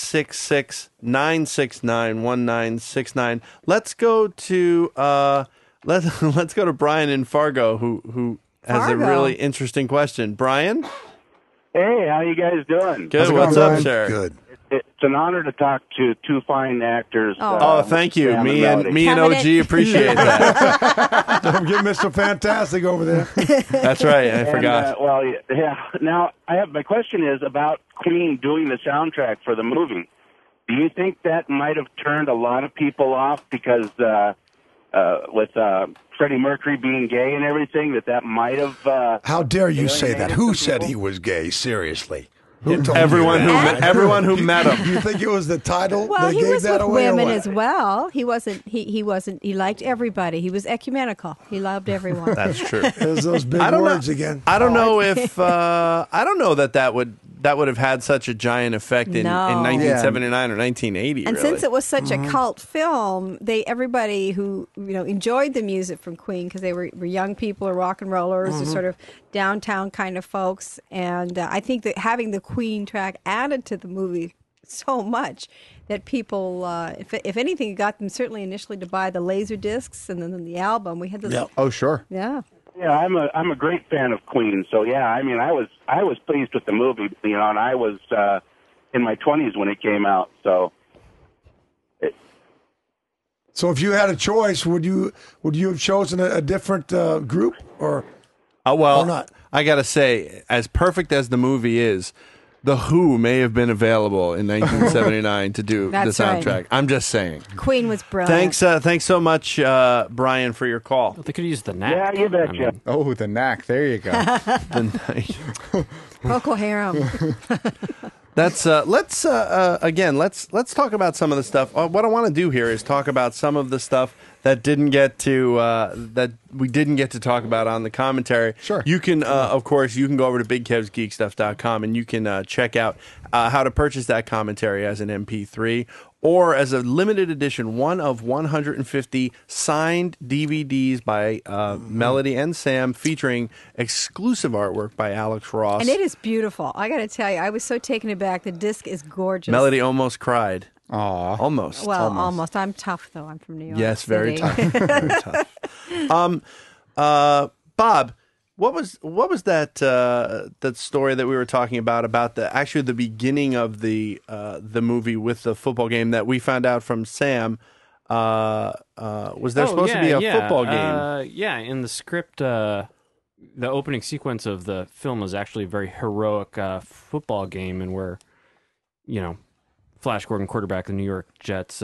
866-969-1969. Let's go to let's go to Brian in Fargo, who has a really interesting question. Brian? Hey, how you guys doing? Good. What's up, sir? Good. It's an honor to talk to two fine actors. Thank you. Me and OG appreciate that. Don't get Mr. Fantastic over there. That's right. I forgot. Now, my question is about Queen doing the soundtrack for the movie. Do you think that might have turned a lot of people off because with Freddie Mercury being gay and everything, that might have... How dare you say that? Who said he was gay? Seriously. Who told everyone you that? everyone who met him. You think it was the title? Well, that he gave was that with away women or what? as well. He wasn't. He wasn't. He liked everybody. He was ecumenical. He loved everyone. That's true. There's those big words again. I don't know if I don't know that would have had such a giant effect in No. 1979 or 1980. And really. since it was such a cult film, everybody who enjoyed the music from Queen, because they were young people or rock and rollers or sort of downtown kind of folks, and I think that having the Queen track added to the movie so much that people, if anything, got them certainly initially to buy the laser discs and then the album. We had this. Yeah. Oh, sure. Yeah. Yeah, I'm a great fan of Queen. So yeah, I mean, I was pleased with the movie, and I was in my 20s when it came out. So if you had a choice, would you have chosen a different group or not? I gotta say, as perfect as the movie is, The Who may have been available in 1979 to do the That's soundtrack. right. I'm just saying. Queen was brilliant. Thanks so much, Brian, for your call. They could use the knack. yeah, you betcha. Oh, the knack. There you go. Procol Harum. Let's talk about some of the stuff. What I want to do here is talk about some of the stuff that that we didn't get to talk about on the commentary. Sure. You can, of course, you can go over to BigKevsGeekStuff.com and you can check out how to purchase that commentary as an MP3 or as a limited edition, one of 150 signed DVDs by Melody and Sam, featuring exclusive artwork by Alex Ross. And it is beautiful. I got to tell you, I was so taken aback. The disc is gorgeous. Melody almost cried. Aw. Almost. Well, almost. I'm tough, though. I'm from New York. Yes, very City. tough. Very tough. Bob, what was that story that we were talking about the beginning of the movie with the football game that we found out from Sam? Was there supposed to be a football game? Yeah, in the script, the opening sequence of the film was actually a very heroic football game, and where, Flash Gordon, quarterback of the New York Jets,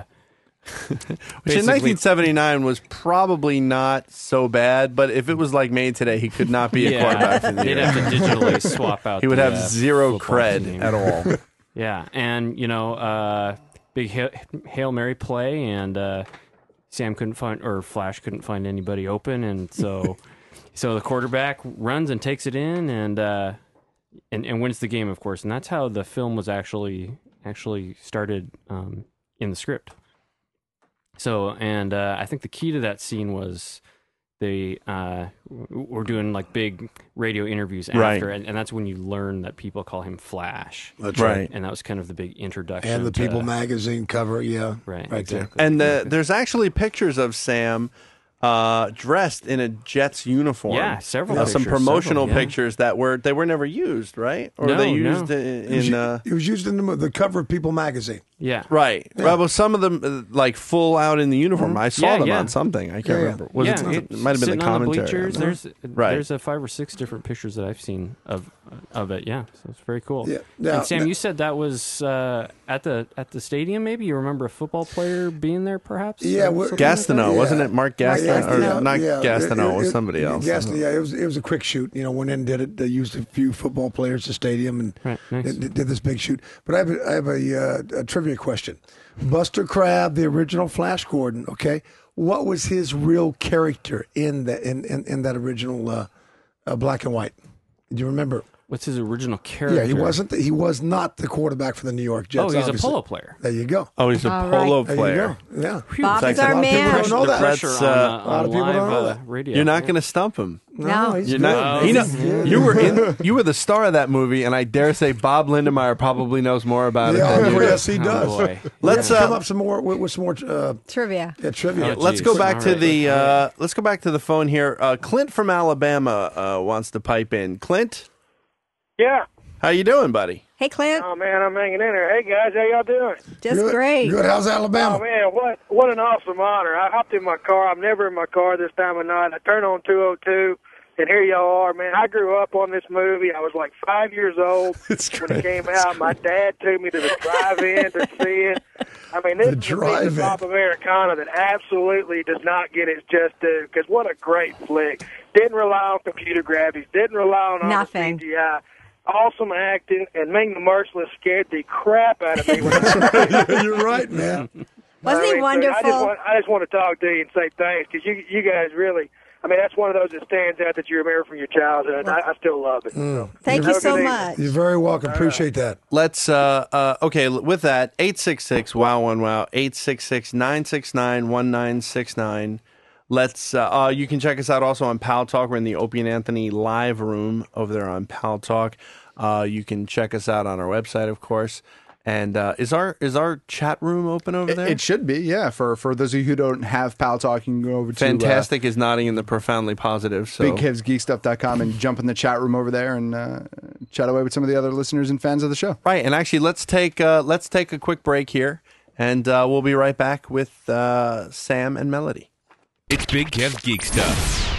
which in 1979 was probably not so bad, but if it was like made today, he could not be a quarterback in the they'd have to digitally swap out. He would the, have zero cred team. at all. Yeah, and big Hail Mary play, and Sam couldn't find, or Flash couldn't find anybody open, and so the quarterback runs and takes it in, and wins the game, of course, and that's how the film was actually started in the script. So, and I think the key to that scene was they were doing like big radio interviews after, and that's when you learn that people call him Flash. That's right. And that was kind of the big introduction. And the People magazine cover, yeah. Right, exactly. And there's actually pictures of Sam dressed in a Jets uniform. Yeah, several some pictures, promotional several, yeah. pictures that were never used, right? Or No, they used no. It was used in the cover of People magazine. Yeah. Right. Yeah. Well, some of them like full out in the uniform. I saw them on something. I can't remember. Was it might have been the commentary. Bleachers, Right. There's 5 or 6 different pictures that I've seen of it. Yeah, so it's very cool. Yeah. And Sam, you said that was at the stadium. Maybe you remember a football player being there, perhaps. Yeah, Gastineau, wasn't it? Mark Gastineau. not Gastineau, it was somebody else. Yeah, it was a quick shoot. Went in, did it. They used a few football players to stadium and did this big shoot. But I have a trivia question. Buster Crabbe, the original Flash Gordon. Okay, what was his real character in that original black and white? Do you remember? What's his original character? Yeah, he was not the quarterback for the New York Jets. Oh, he's obviously. a polo player. There you go. Oh, he's a polo player. There you go. Yeah. Bob's our man. People don't know that. That's, a lot of people don't know that. Radio. You're not going to stump him. No, he's You're good. not. You were the star of that movie, and I dare say Bob Lindemeyer probably knows more about it than you do. Yes, he does. boy. Let's come up some more with some more Trivia. Yeah, trivia. Let's go back to the let's go back to the phone here. Clint from Alabama wants to pipe in. Clint, Yeah. how you doing, buddy? Hey, Clint. Oh man, I'm hanging in there. Hey guys, how y'all doing? Just great. Good. How's Alabama? Oh man, what an awesome honor! I hopped in my car. I'm never in my car this time of night. I turn on 202, and here y'all are, man. I grew up on this movie. I was like 5 years old when it came out. My dad took me to the drive-in to see it. I mean, this is the pop Americana that absolutely does not get its just due. Because what a great flick! Didn't rely on computer graphics. Didn't rely on all the CGI. Awesome acting, and Ming the Merciless scared the crap out of me. You're right, man. Wasn't he wonderful? I just want to talk to you and say thanks, because you guys really, I mean, that's one of those that stands out that you remember from your childhood, and I still love it. So. Thank you so much. You're very welcome. Appreciate that. Let's okay, with that, 866 wow 1 wow 866-969-1969. Let's you can check us out also on Pal Talk. We're in the Opie and Anthony live room over there on Pal Talk. You can check us out on our website, of course. And is our chat room open over there? It should be, yeah. For those of you who don't have Pal Talk, you can go over to Fantastic is nodding in the profoundly positive. So BigKevsGeekStuff.com and jump in the chat room over there and chat away with some of the other listeners and fans of the show. Right, and actually, let's take a quick break here, and we'll be right back with Sam and Melody. It's Big Kev's Geek Stuff.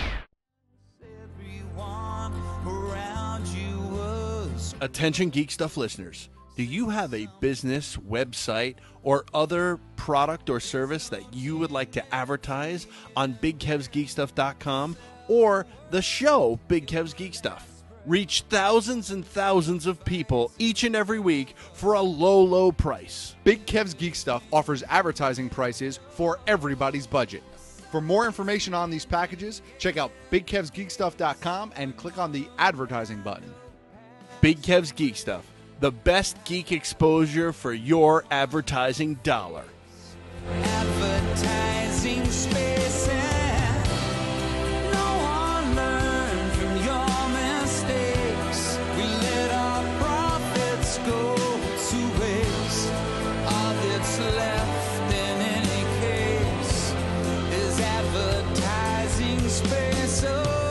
Attention Geek Stuff listeners. Do you have a business, website, or other product or service that you would like to advertise on BigKevsGeekStuff.com or the show Big Kev's Geek Stuff? Reach thousands and thousands of people each and every week for a low, low price. Big Kev's Geek Stuff offers advertising prices for everybody's budget. For more information on these packages, check out BigKevsGeekStuff.com and click on the advertising button. Big Kev's Geek Stuff, the best geek exposure for your advertising dollar. Advertising space, no one learned from your mistakes. We let our profits go to waste. All that's left in any case is advertising space.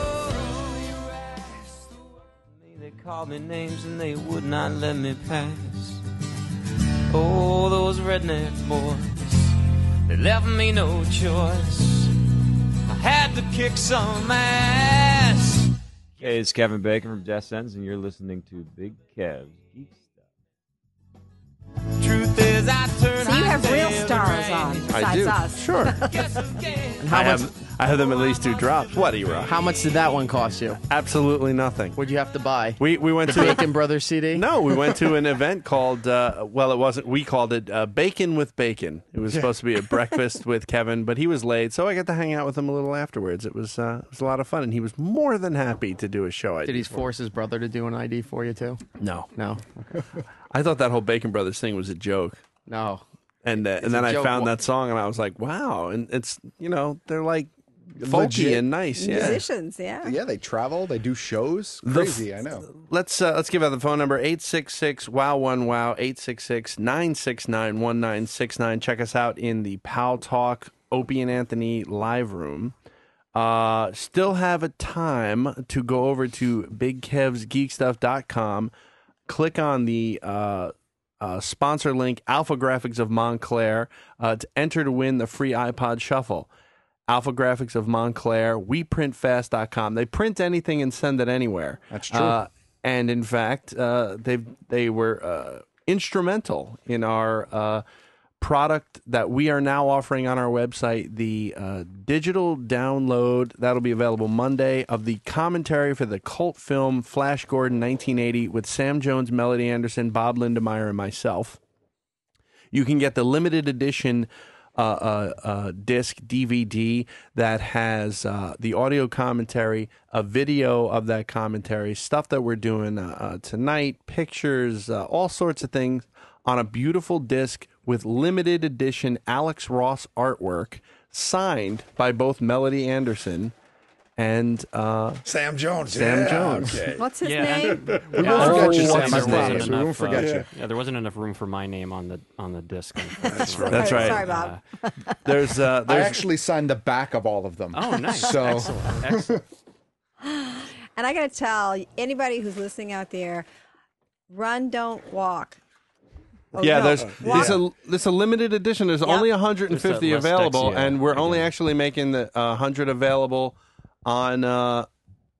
They called me names and they would not let me pass. Oh, those redneck boys, they left me no choice. I had to kick some ass. Hey, it's Kevin Bacon from Death Sentence, and you're listening to Big Kev's Geek Stuff. Truth is, I turn. So you have real stars on besides I do. us. Sure. And how much? I have them at least 2 drops. What, E-Rock? How much did that one cost you? Absolutely nothing. What'd you have to buy? We went the to Bacon Brothers CD. No, we went to an event called. Well, it wasn't. We called it Bacon with Bacon. It was supposed to be a breakfast with Kevin, but he was late, so I got to hang out with him a little afterwards. It was a lot of fun, and he was more than happy to do a show. Did he force his brother to do an ID for you too? No. Okay. I thought that whole Bacon Brothers thing was a joke. No. And then I found that song, and I was like, wow. And it's they're like folky Legit and nice, Musicians, yeah. Yeah, they travel, they do shows. Crazy, I know. Let's give out the phone number 866-WOW1-WOW 866-969-1969. Check us out in the Pal Talk Opie and Anthony live room. Still have a time to go over to BigKevsGeekStuff.com. Click on the sponsor link, Alpha Graphics of Montclair, to enter to win the free iPod Shuffle. Alpha Graphics of Montclair, WePrintFast.com. They print anything and send it anywhere. That's true. And in fact, they were instrumental in our product that we are now offering on our website, the digital download that'll be available Monday of the commentary for the cult film Flash Gordon 1980 with Sam Jones, Melody Anderson, Bob Lindemeyer, and myself. You can get the limited edition disc DVD that has the audio commentary, a video of that commentary, stuff that we're doing tonight, pictures, all sorts of things on a beautiful disc with limited edition Alex Ross artwork signed by both Melody Anderson and Sam Jones. Sam Jones. Okay. What's his Yeah. name? We won't forget you, Sam. There I wasn't promise. We enough, won't forget you. Yeah, there wasn't enough room for my name on the disc. That's right. Sorry, Bob. There's I actually signed the back of all of them. Oh, nice. So Excellent. And I got to tell anybody who's listening out there, run, don't walk. Oh, yeah, no. there's a limited edition. There's only 150 There's that less available, Dexia and we're only actually making the 100 available on the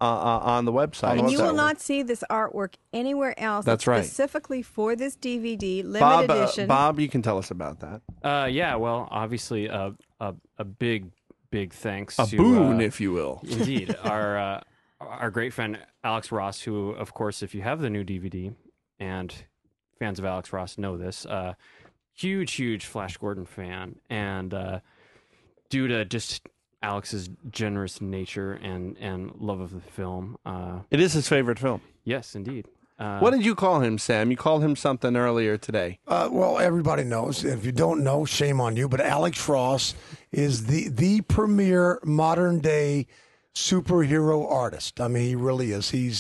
website. And you will not see this artwork anywhere else. That's It's right. Specifically for this DVD, limited edition. Bob, you can tell us about that. Yeah, well, obviously, a big thanks. A to, boon, if you will. Indeed, our great friend Alex Ross, who, of course, if you have the new DVD, and fans of Alex Ross know this, huge Flash Gordon fan, and due to just Alex's generous nature and love of the film, It is his favorite film. yes, indeed. What did you call him, Sam? You called him something earlier today. Well, everybody knows. If you don't know, shame on you. But Alex Ross is the premier modern day superhero artist. I mean, he really is. He's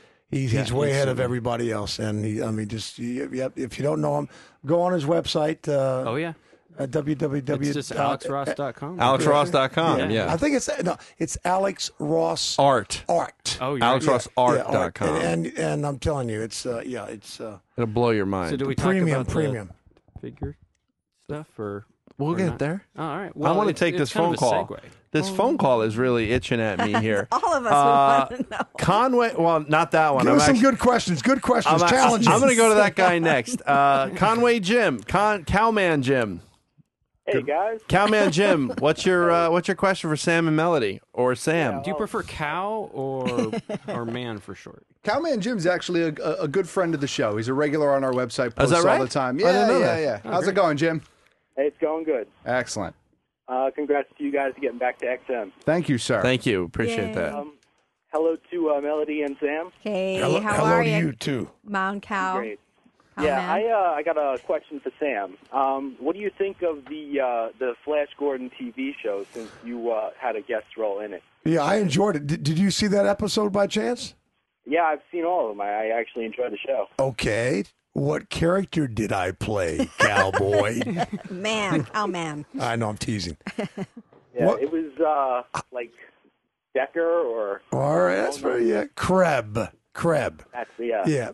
way ahead of everybody else. And if you don't know him, go on his website. Oh yeah. www. It's just alexross.com. AlexRoss.com, yeah. I think it's Alex Ross Art. Oh, you're AlexRossArt.com. And I'm telling you, it's It'll blow your mind. So do we premium, talk about premium. the figure stuff or We'll get not? there. Oh, all right. I Well, want to it's- take it's this kind phone of a call. segue. This phone call is really itching at me here. All of us would want to know. Conway, well, not that one. Give us some good questions. Good questions. Challenges. I'm going to go to that guy next. Conway Jim, Cowman Jim. Hey guys. Cowman Jim, what's your question for Sam and Melody or Sam? Do you prefer cow or man for short? Cowman Jim's actually a good friend of the show. He's a regular on our website, Is posts that right? all the time. I didn't know that. Yeah. Oh, How's great. it going, Jim? Hey, it's going good. Excellent. Congrats to you guys getting back to XM. Thank you, sir. Thank you. Appreciate Yay. that. Hello to Melody and Sam. Hey, Hello, how hello are to you? you too. Mount Cow. Great. Cow Yeah, man. I got a question for Sam. What do you think of the Flash Gordon TV show since you had a guest role in it? Yeah, I enjoyed it. Did you see that episode by chance? Yeah, I've seen all of them. I actually enjoyed the show. Okay. What character did I play, cowboy? Man, cow man. I know I'm teasing. Yeah, What? it was like Decker or All right, that's very Kreb. that's the Yeah,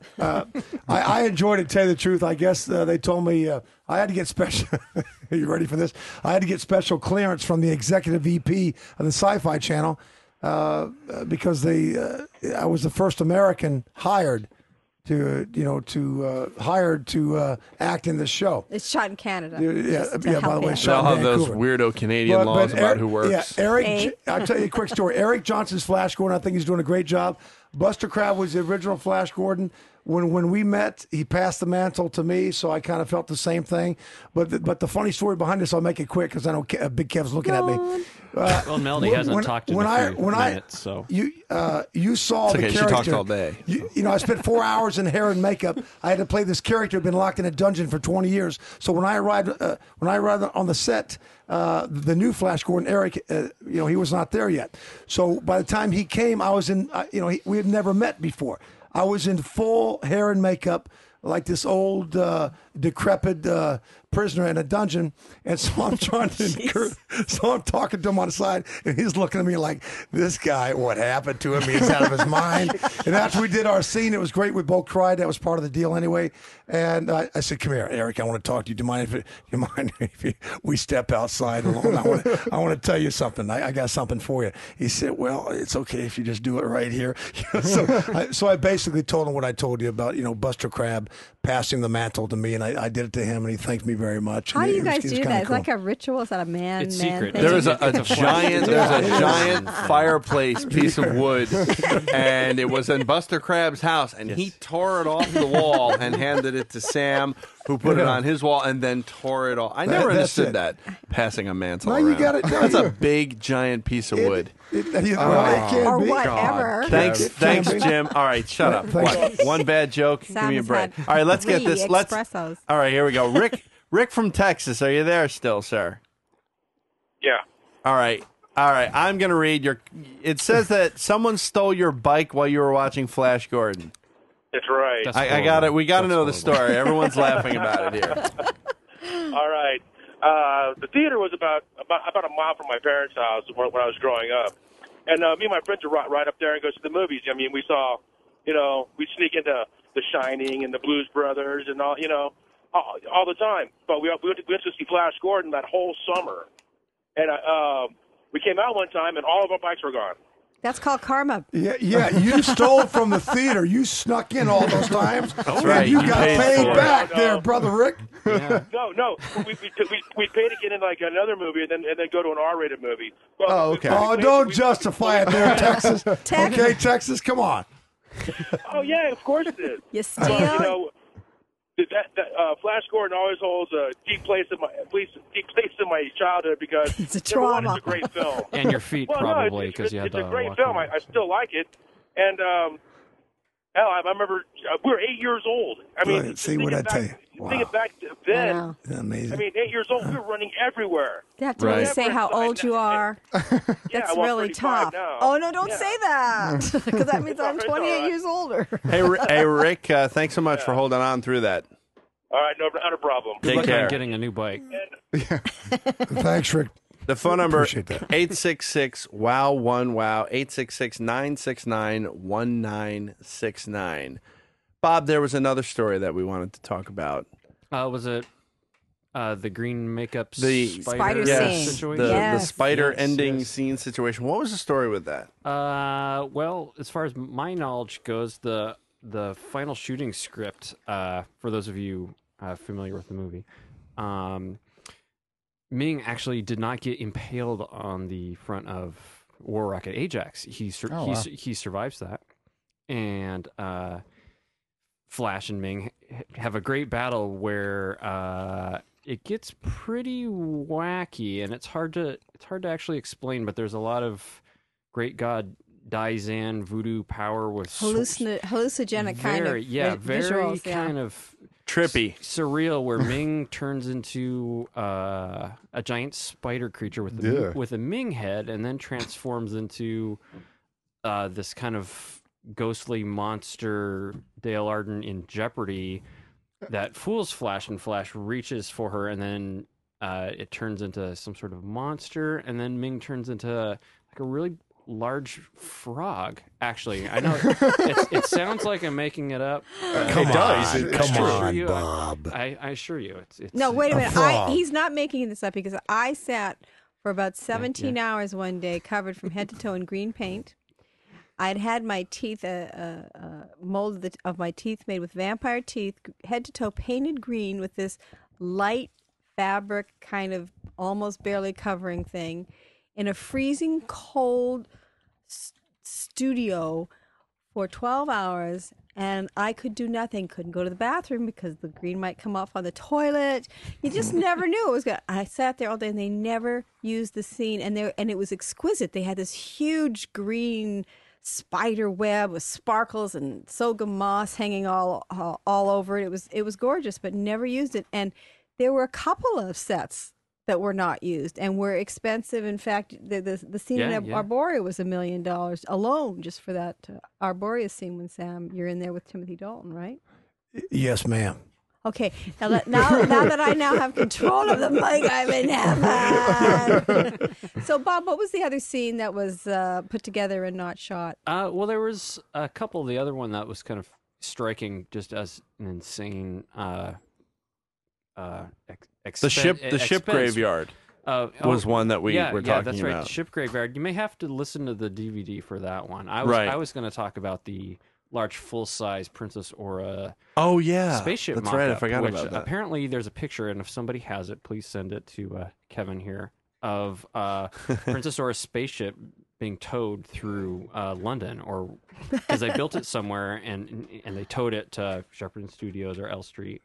I enjoyed it. To tell you the truth, I guess they told me I had to get special. Are you ready for this? I had to get special clearance from the executive VP of the Sci-Fi Channel because I was the first American hired to act in this show. It's shot in Canada. Yeah, just to by help the way, you. shot They'll in have those Vancouver. weirdo Canadian laws about who works. Yeah, Eric. Hey. I'll tell you a quick story. Eric Johnson's Flash Gordon. I think he's doing a great job. Buster Crabbe was the original Flash Gordon. When we met, he passed the mantle to me, so I kind of felt the same thing. But the funny story behind this, I'll make it quick because I know Big Kev's looking at me. Well, Melody hasn't talked in a few minutes, so you saw It's the okay, she character. talked all day. You know, I spent 4 hours in hair and makeup. I had to play this character who'd been locked in a dungeon for 20 years. So when I arrived on the set, the new Flash Gordon, Eric, he was not there yet. So by the time he came, I was in. We had never met before. I was in full hair and makeup, like this old, decrepit prisoner in a dungeon. And so I'm trying to so I'm talking to him on the side, and he's looking at me like, this guy, what happened to him? He's out of his mind. And after we did our scene, it was great. We both cried. That was part of the deal anyway. And I said, come here, Eric, I want to talk to you. Do you mind if we step outside alone? I want to tell you something. I got something for you. He said, well, it's okay if you just do it right here. So I basically told him what I told you about, Buster Crabbe passing the mantle to me, and I did it to him, and he thanked me very very much. How and do you it was- guys it was do kinda that? It's cool. like a ritual. Is that a man? It's man secret. thing? There was a It's a giant fireplace piece of wood, and it was in Buster Crab's house, and he tore it off the wall and handed it to Sam, who put it on his wall, and then tore it off. I never That's understood it. that, passing a mantle No, around. you gotta- no, That's you- a big, giant piece of wood. It can Or be. whatever. Thanks, Jim. All right, shut up. Thanks. What? One bad joke. Give Sam me a has break. had All right, let's get 3 this. espressos. All right, here we go. Rick from Texas. Are you there still, sir? Yeah. All right. I'm going to read your. It says that someone stole your bike while you were watching Flash Gordon. That's right. I got it. We got to know the story. Everyone's laughing about it here. All right. The theater was about a mile from my parents' house when I was growing up, and me and my friends would right up there and go to the movies. I mean, we saw, we'd sneak into The Shining and the Blues Brothers and all the time. But we went to see Flash Gordon that whole summer, and we came out one time and all of our bikes were gone. That's called karma. Yeah, you stole from the theater. You snuck in all those times. That's and right. You You got paid paid for it. back No. there, Brother Rick. No, we paid to get in like another movie and then go to an R-rated movie. Well, Oh, don't justify it there, Texas. Okay, Texas, come on. Oh yeah, of course it is. You steal. But, that Flash Gordon always holds a deep place in my childhood because It's a number one, trauma. it's a great film. And your feet, Well, probably, no, because you had it's to a great walk film. on I still like it, and hell, I remember we were 8 years old. I mean, Right, see what I tell you. Thinking back to then, Isn't that amazing? I mean, 8 years old, we were running everywhere. You have to really Right. say how old you are. That's well, really 35 tough. now. Oh, no, don't Yeah. say that. Because that means I'm It's all 28 right. years older. Hey, Rick, thanks so much for holding on through that. All right, not a problem. Good Take luck care. on getting a new bike. Thanks, Rick. The phone number, Appreciate that. 866-WOW1-WOW, 866-969-1969. Bob, there was another story that we wanted to talk about. Was it the green makeup The Spider yes, scene. situation? the Yes. spider Yes, ending yes. scene situation. What was the story with that? Well, as far as my knowledge goes, the final shooting script, for those of you familiar with the movie, Ming actually did not get impaled on the front of War Rocket Ajax. He survives that, and Flash and Ming have a great battle where it gets pretty wacky, and it's hard to actually explain. But there's a lot of great god Daizan voodoo power with Hallucinogenic kind of very visuals. kind of trippy, surreal, where Ming turns into a giant spider creature with a Ming head, and then transforms into this kind of ghostly monster, Dale Arden in Jeopardy, that fools Flash, and Flash reaches for her, and then it turns into some sort of monster, and then Ming turns into like a really large frog. Actually, I know it sounds like I'm making it up. Come on, Bob. I assure you, it's No, wait a minute. frog. He's not making this up because I sat for about 17 hours one day covered from head to toe in green paint. I'd had my teeth, mold of my teeth made with vampire teeth, head to toe painted green with this light fabric kind of almost barely covering thing in a freezing cold studio for 12 hours. And I could do nothing. Couldn't go to the bathroom because the green might come off on the toilet. You just never knew it was good. I sat there all day, and they never used the scene, and it was exquisite. They had this huge green spider web with sparkles and sorghum moss hanging all over it. It was gorgeous, but never used it. And there were a couple of sets that were not used and were expensive. In fact, the scene in Arborea was $1 million alone just for that Arborea scene when Sam, you're in there with Timothy Dalton, right? Yes, ma'am. Okay, now that I now have control of the mic, I'm in heaven. So, Bob, what was the other scene that was put together and not shot? Well, there was a couple. The other one that was kind of striking, just as an insane The ship graveyard was one that we were talking about. That's right. The ship graveyard. You may have to listen to the DVD for that one. I was going to talk about the large full-size Princess Aura. Oh, yeah. Spaceship. That's right, I mock-up, forgot which about that. Apparently, there's a picture, and if somebody has it, please send it to Kevin here of Princess Aura's spaceship being towed through London, or because they built it somewhere and they towed it to Shepperton Studios or L Street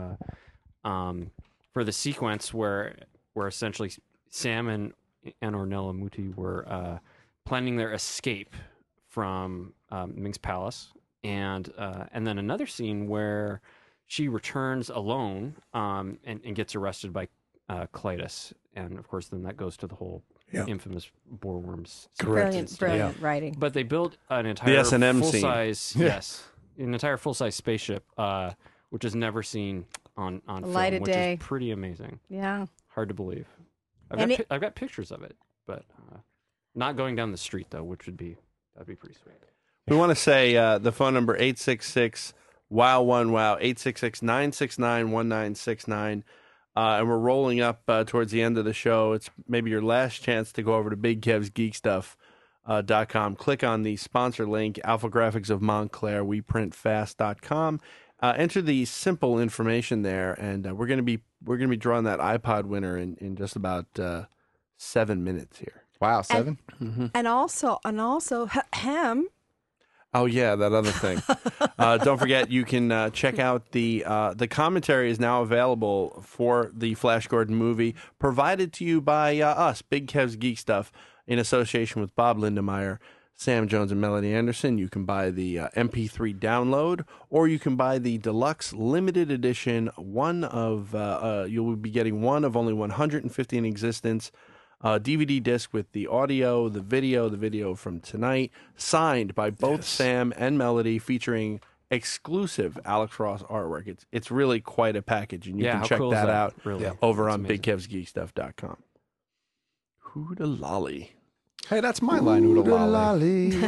for the sequence where essentially Sam and Ornella Muti were planning their escape from Ming's palace, and then another scene where she returns alone and gets arrested by Clytus, and of course then that goes to the whole infamous Boerworms. Brilliant writing. But they built an entire The S&M scene. full-size, yes, an entire full-size spaceship, which is never seen on film, light of which day. is pretty amazing. Yeah. Hard to believe. And I've got pictures of it, but not going down the street though, that'd be pretty sweet. We want to say the phone number 866-WOW1-WOW, 866-969-1969. And we're rolling up towards the end of the show. It's maybe your last chance to go over to BigKevsGeekStuff.com. Click on the sponsor link, Alpha Graphics of Montclair, WePrintFast.com. Enter the simple information there, and we're going to be drawing that iPod winner in just about 7 minutes here. Wow, 7? And also, ham. Oh yeah, that other thing. Don't forget, you can check out the commentary is now available for the Flash Gordon movie, provided to you by us, Big Kev's Geek Stuff, in association with Bob Lindemeyer, Sam Jones, and Melody Anderson. You can buy the MP3 download, or you can buy the deluxe limited edition. You'll be getting one of only 150 in existence. DVD disc with the audio, the video from tonight, signed by both Sam and Melody, featuring exclusive Alex Ross artwork. It's really quite a package, and you can check that out over on BigKevsGeekStuff.com. Hooda lolly. Hey, that's my line, Hooda lolly.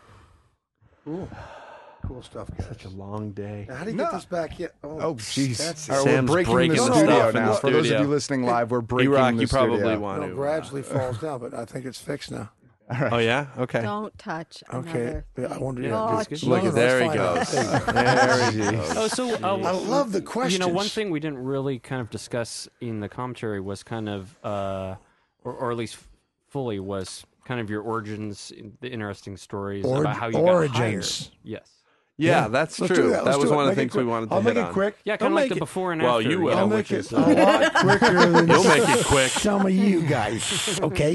Cool stuff, guys. Such a long day. Now, how do you get this back yet? Oh, jeez. All Right, we're breaking the studio now. For those of studio. you listening live, we're breaking E-Rock, the you studio. probably want No, to. gradually falls down, but I think it's fixed now. All right. Oh, yeah? Okay. Don't touch Okay. another. I wonder. Oh, Look, there he goes. There he goes. Oh, so I love the questions. You know, one thing we didn't really kind of discuss in the commentary was kind of, or at least fully, was kind of your origins, the interesting stories about how you got hired. Yes. Yeah, that's Let's true. do that Let's was do one it. of the Make things we wanted to I'll hit make it on. quick. Yeah, Don't kind of like make the it- before and Well, after. you will. I'll which make is, it a lot quicker than You'll make it quick. some of you guys, okay?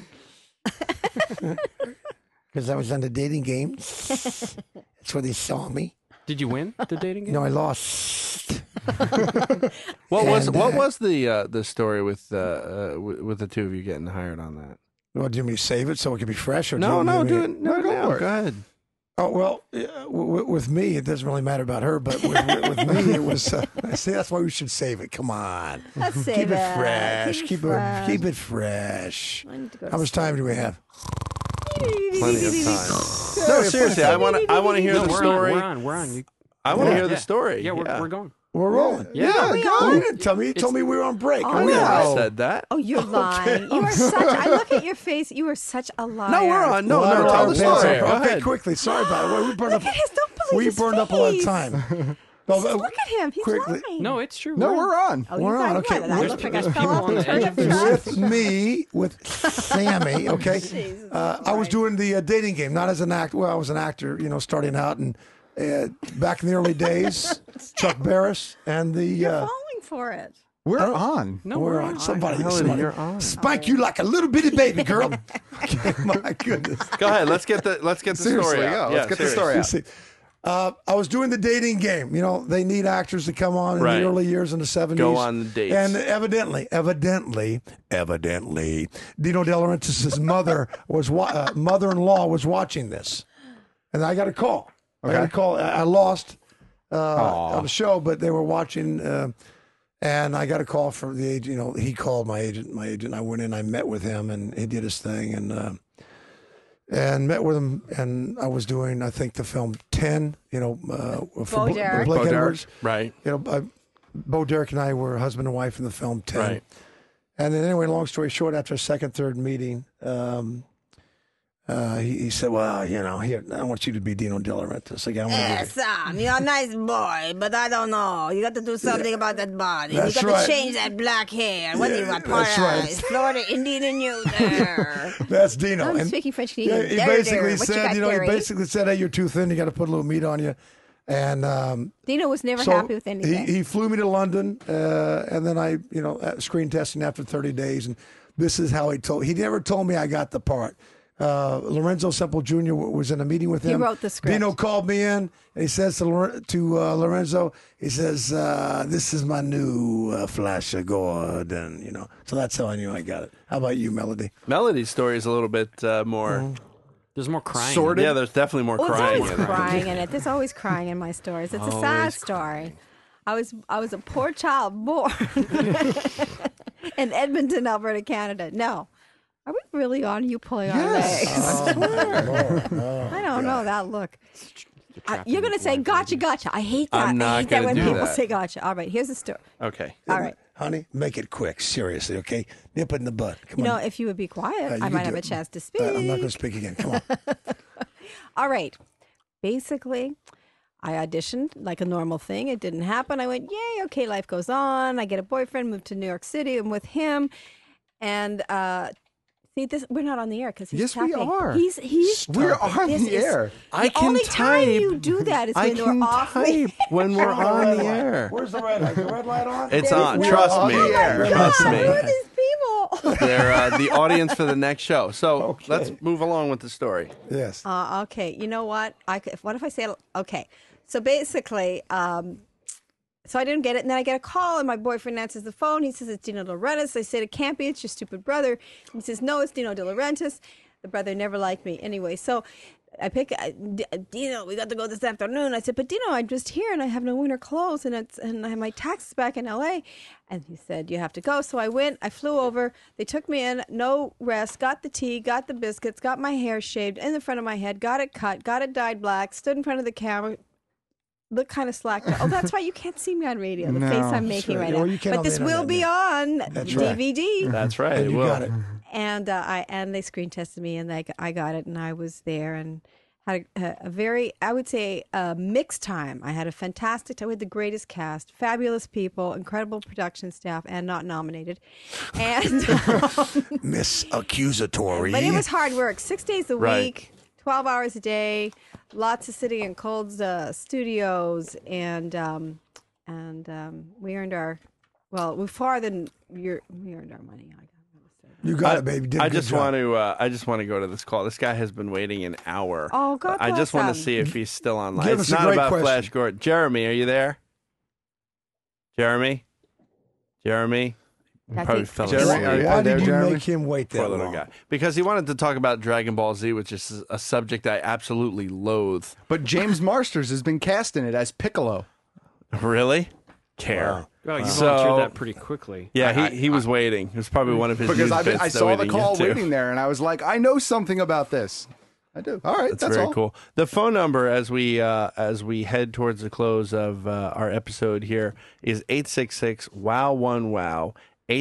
Because I was on the dating game. That's where they saw me. Did you win the dating game? No, I lost. What was the story with the two of you getting hired on that? Well, do you want me to save it so it can be fresh? Or No, do you want me to- no, go ahead. Oh, well, with me, it doesn't really matter about her, but with me, it was. See, that's why we should save it. Come on. Let's save Keep it it. fresh. Keep Keep it fresh. Keep it fresh. I need to go to How much time do we have? Plenty of time. No, seriously, I want to hear the story. We're on. I want to hear the story. Yeah, we're going. We're rolling. Yeah, go. You didn't tell me. You told me we were on break. Oh, Are we no. on? I said that. Oh, you're lying. You are such. I look at your face. You are such a liar. No, we're on. No, Well, tell the story. Go Okay, ahead. quickly. Sorry about it. We burned Look up. at his. Don't believe We his burned up a lot of face. time. No, but Look at him. He's quickly. lying. No, it's true. No, we're on. Oh, We're you on. guys Okay, wanted. I look like I fell off on the edge of the their truck. with me, with Sammy, okay? Jesus I was doing the dating game, not as an actor. Well, I was an actor, starting out. And back in the early days, Chuck Barris and the... You're falling for it. We're on. No, we're on. Somebody, you're on. Spike you like a little bitty baby, girl. My goodness. Go ahead. Let's get the Seriously, story out. go. Let's get the story You out. see, I was doing the dating game. They need actors to come on in Right. the early years in the 70s. Go on the dates. And evidently, Dino De Laurentiis' mother-in-law was watching this. And I got a call. I lost on the show, but they were watching. And I got a call from the agent. He called my agent. I went in, I met with him, and he did his thing. And met with him, and I was doing, I think, the film 10, for Derek. Blake Bo Derek. Edwards. Right. Bo Derek and I were husband and wife in the film 10. Right. And then anyway, long story short, after a second, third meeting, he said, well, here, I don't want you to be Dino De Laurentiis. Like, I want Yes, Sam, you're a nice boy, but I don't know. You got to do something about that body. That's you got right. to change that black hair. What do you got? That's right. Florida Indian in you there. That's Dino. I'm And- speaking French Yeah, Canadian. he There, basically there. What you said, got, he Derry? basically said, hey, you're too thin. You got to put a little meat on you. And Dino was never so happy with anything. He flew me to London, and then I, screen testing after 30 days, and this is how he never told me I got the part. Lorenzo Semple Jr. was in a meeting with He him. wrote the script. Dino called me in, and he says to Lorenzo, he says, "This is my new Flash Gordon." So that's how I knew I got it. How about you, Melody? Melody's story is a little bit more. There's more crying. Sorted. Yeah, there's definitely more Well, crying. there's always crying in it. There's always crying in my stories. It's a sad Always story. I was a poor child born in Edmonton, Alberta, Canada. No. Are we really on you pulling our legs? I don't know that look. You're going to say, gotcha, gotcha. I hate that. I'm not I hate that gonna when do people that. say gotcha. All right, here's the story. Okay. All right. Honey, make it quick. Seriously, okay? Nip it in the bud. Come on. If you would be quiet, You I can might do have a it. chance to speak. I'm not going to speak again. Come on. All right. Basically, I auditioned like a normal thing. It didn't happen. I went, yay, okay, life goes on. I get a boyfriend, moved to New York City. I'm with him. And see, we're not on the air because he's Yes, we tapping. are. He's We're tapping. on This the is- air. I The can only time type. you do that is I when can we're off. type when we're on the air. Where's the red light? Is the red light on? It's There on. is Trust no- me. Oh my God, Trust who are me. these people? They're the audience for the next show. So let's move along with the story. Yes. Okay, you know what? What if I say okay? So basically, so I didn't get it, and then I get a call, and my boyfriend answers the phone. He says it's Dino De Laurentiis. I said it can't be. It's your stupid brother. He says no, it's Dino De Laurentiis. The brother never liked me anyway. So I pick Dino. We got to go this afternoon. I said, but Dino, I'm just here, and I have no winter clothes, and I have my taxes back in L.A. And he said, you have to go. So I went. I flew over. They took me in. No rest. Got the tea. Got the biscuits. Got my hair shaved in the front of my head. Got it cut. Got it dyed black. Stood in front of the camera. Look kind of slacked. Oh, that's why you can't see me on radio. The No, face I'm making sure. right Well, now. you can But on the this will internet, be on That's right. DVD. That's right. And It you will. got it. And and they screen tested me, and I got it, and I was there, and had a very, I would say, mixed time. I had a fantastic time with the greatest cast, fabulous people, incredible production staff, and not nominated. And Miss Accusatory. but it was hard work. 6 days a Right. week, 12 hours a day, lots of sitting in cold studios, and we earned our, we earned our money. You got it, baby. Did a I good just job. want to go to this call. This guy has been waiting an hour. Oh, God I just bless want to him. see if he's still online. Give It's us a not great about question. Flash Gordon. Jeremy, are you there? Jeremy? Probably fell Jeremy, asleep. why did you make him wait that Poor little long? guy. Because he wanted to talk about Dragon Ball Z, which is a subject I absolutely loathe. But James Marsters has been cast in it as Piccolo. Really? Care. Oh, you So- volunteered that pretty quickly. Yeah, he was waiting. It was probably one of his Because news I bits that saw we the didn't call get to. waiting there, and I was like, I know something about this. I do. All right, that's very all. cool. The phone number as we head towards the close of our episode here is 866-WOW1-WOW,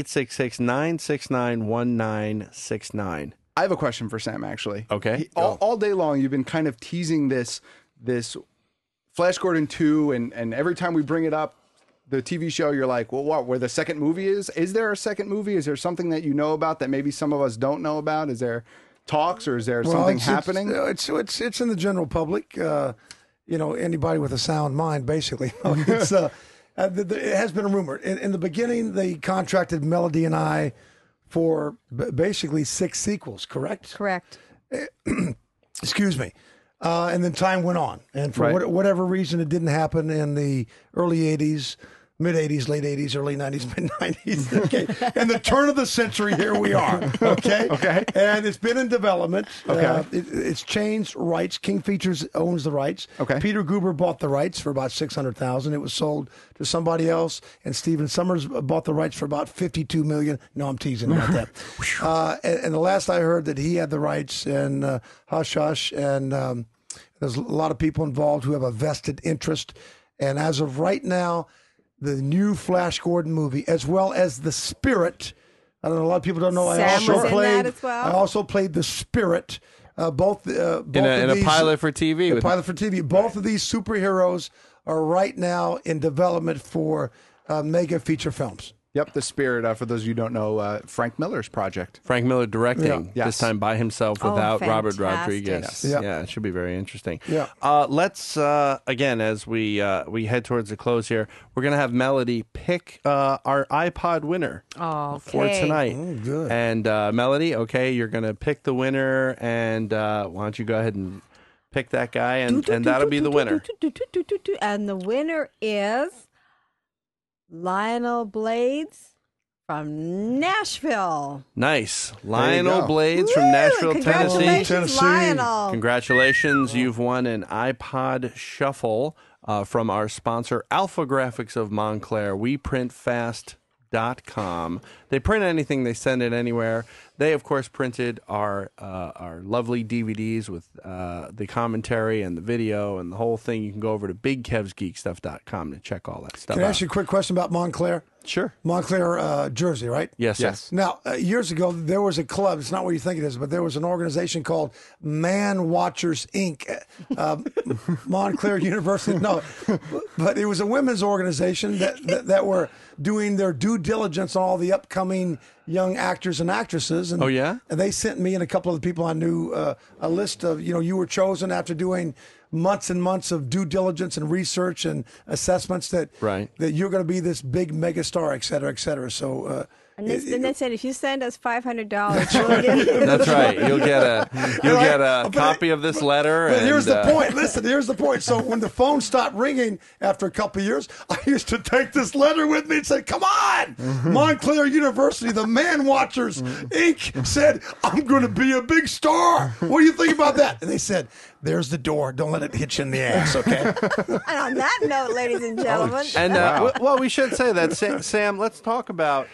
866-969-1969. I have a question for Sam, actually. Okay. All day long, you've been kind of teasing this Flash Gordon 2, and every time we bring it up, the TV show, you're like, well, what, where the second movie is? Is there a second movie? Is there something that you know about that maybe some of us don't know about? Is there talks, or is there something happening? It's in the general public. Anybody with a sound mind, basically. It's it has been a rumor. In the beginning, they contracted Melody and I for basically 6 sequels. Correct. Correct. Excuse me. And then time went on, and for whatever reason, it didn't happen in the early '80s. Mid 80s, late 80s, early 90s, mid 90s. Okay. And the turn of the century, here we are. Okay. Okay. And it's been in development. Okay. It's changed rights. King Features owns the rights. Okay. Peter Guber bought the rights for about $600,000. It was sold to somebody else, and Stephen Summers bought the rights for about $52 million. No, I'm teasing about that. And the last I heard that he had the rights, and hush hush, and there's a lot of people involved who have a vested interest. And as of right now, the new Flash Gordon movie, as well as The Spirit. I don't know, a lot of people don't know. Sam was in that as well? I also played The Spirit both in of a these, pilot for TV. A pilot for TV. Both of these superheroes are right now in development for mega feature films. Yep, The Spirit, for those of you who don't know, Frank Miller's project. Frank Miller directing, Yeah. this time by himself without Robert Rodriguez. Yes. Yeah, it should be very interesting. Yeah. Let's, again, as we head towards the close here, we're going to have Melody pick our iPod winner for tonight. Oh, good. And Melody, okay, you're going to pick the winner, and why don't you go ahead and pick that guy, and that'll be the winner. And the winner is Lionel Blades from Nashville. Nice. you Lionel go. Blades from Nashville, Congratulations, Tennessee. Lionel. Congratulations. You've won an iPod Shuffle from our sponsor, Alpha Graphics of Montclair. We print fast.com. They print anything, they send it anywhere. They, of course, printed our lovely DVDs with the commentary and the video and the whole thing. You can go over to BigKevsGeekStuff.com to check all that stuff Can I out. ask you a quick question about Montclair? Sure. Montclair, Jersey, right? Yes, sir. Now, years ago, there was a club. It's not what you think it is, but there was an organization called Man Watchers, Inc. Montclair University. No, but it was a women's organization that were doing their due diligence on all the upcoming young actors and actresses. And, Oh, yeah? And they sent me and a couple of the people I knew a list of, you were chosen after doing months and months of due diligence and research and assessments that you're going to be this big mega star, et cetera, et cetera. So, And they said, if you send us $500, you'll get That's right. You'll get a copy of this letter. But and, here's the point. Listen, here's the point. So when the phone stopped ringing after a couple of years, I used to take this letter with me and say, "Come on, Montclair University, the Man Watchers Inc. said I'm going to be a big star. What do you think about that?" And they said, "There's the door. Don't let it hit you in the ass." Okay. And on that note, ladies and gentlemen. And well, we should say that, Sam. Let's talk about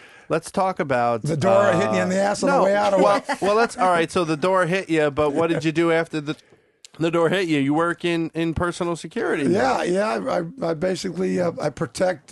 the door hitting you in the ass on the way out. Or well, let's all right. So the door hit you, but what did you do after the door hit you? You work in personal security. Yeah. I basically I protect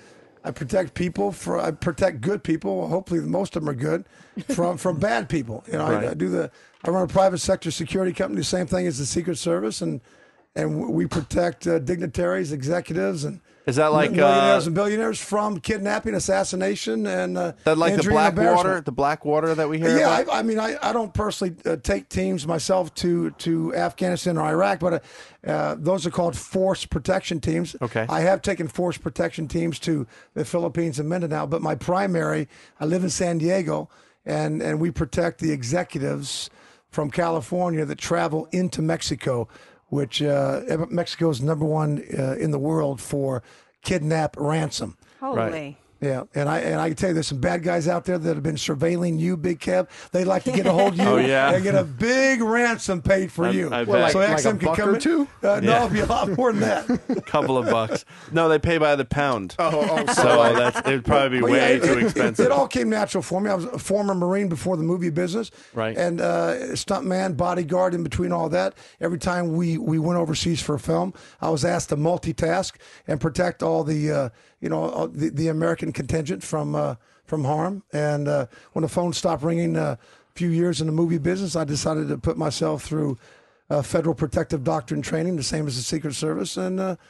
people. I protect good people. Hopefully, most of them are good from bad people. Right. I run a private sector security company. Same thing as the Secret Service, and we protect dignitaries, executives, and is that like millionaires and billionaires from kidnapping, assassination, and that like injury and embarrassment. the Blackwater that we hear about? I mean, I don't personally take teams myself to Afghanistan or Iraq, but those are called force protection teams. Okay. I have taken force protection teams to the Philippines and Mindanao, but my primary, I live in San Diego, and we protect the executives from California that travel into Mexico, which Mexico is number one in the world for kidnap ransom. Holy. Yeah, and I can tell you, there's some bad guys out there that have been surveilling you, Big Kev. They like to get a hold of you. Oh, yeah? And get a big ransom paid for you. I bet. So like XM a can buck come or in. two? No, it'll be a lot more than that. A couple of bucks. No, they pay by the pound. Oh, so it'd probably be Well, way yeah, too expensive. It all came natural for me. I was a former Marine before the movie business. Right. And stuntman, bodyguard in between all that. Every time we went overseas for a film, I was asked to multitask and protect all the the American contingent from harm. And when the phone stopped ringing a few years in the movie business, I decided to put myself through federal protective doctrine training, the same as the Secret Service, and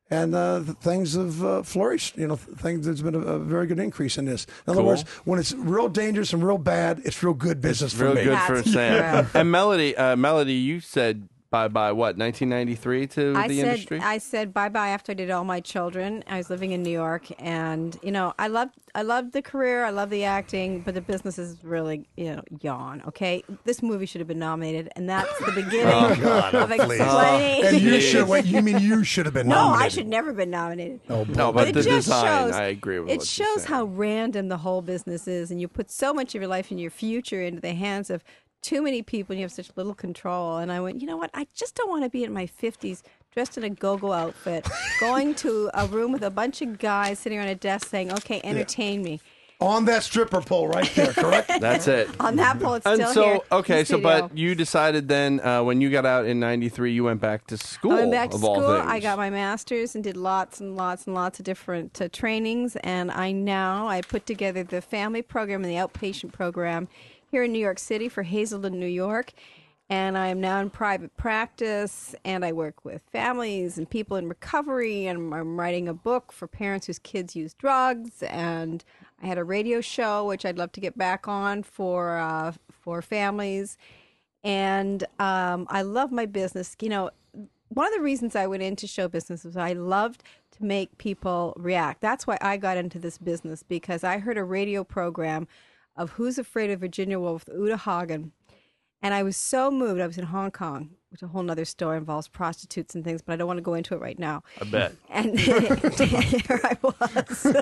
things have flourished. There's been a very good increase in this. In other Cool. words, when it's real dangerous and real bad, it's real good business for Real me. good for Sam. And Melody, you said bye-bye, what, 1993 to the industry? I said bye-bye after I did All My Children. I was living in New York, and, I loved the career, I love the acting, but the business is really, yawn, okay? This movie should have been nominated, and that's the beginning of explaining. And you should. Wait, you mean you should have been nominated? No, I should never have been nominated. No, but it the just design, shows, I agree with it what you're shows saying. how random the whole business is, and you put so much of your life and your future into the hands of too many people, and you have such little control. And I went, you know what? I just don't want to be in my 50s dressed in a go-go outfit, going to a room with a bunch of guys sitting around a desk saying, okay, entertain me. On that stripper pole right there, correct? That's it. On that pole, it's And still so, here. in the okay, so studio. but you decided then when you got out in 93, you went back to school, I went back to of all school. things. I got my master's and did lots and lots and lots of different trainings. And I put together the family program and the outpatient program here in New York City for Hazelden, New York. And I am now in private practice, and I work with families and people in recovery, and I'm writing a book for parents whose kids use drugs, and I had a radio show, which I'd love to get back on for families. And I love my business. You know, one of the reasons I went into show business was I loved to make people react. That's why I got into this business, because I heard a radio program of Who's Afraid of Virginia Woolf with Uta Hagen. And I was so moved. I was in Hong Kong, which is a whole nother story, involves prostitutes and things, but I don't want to go into it right now. I bet. And there I was.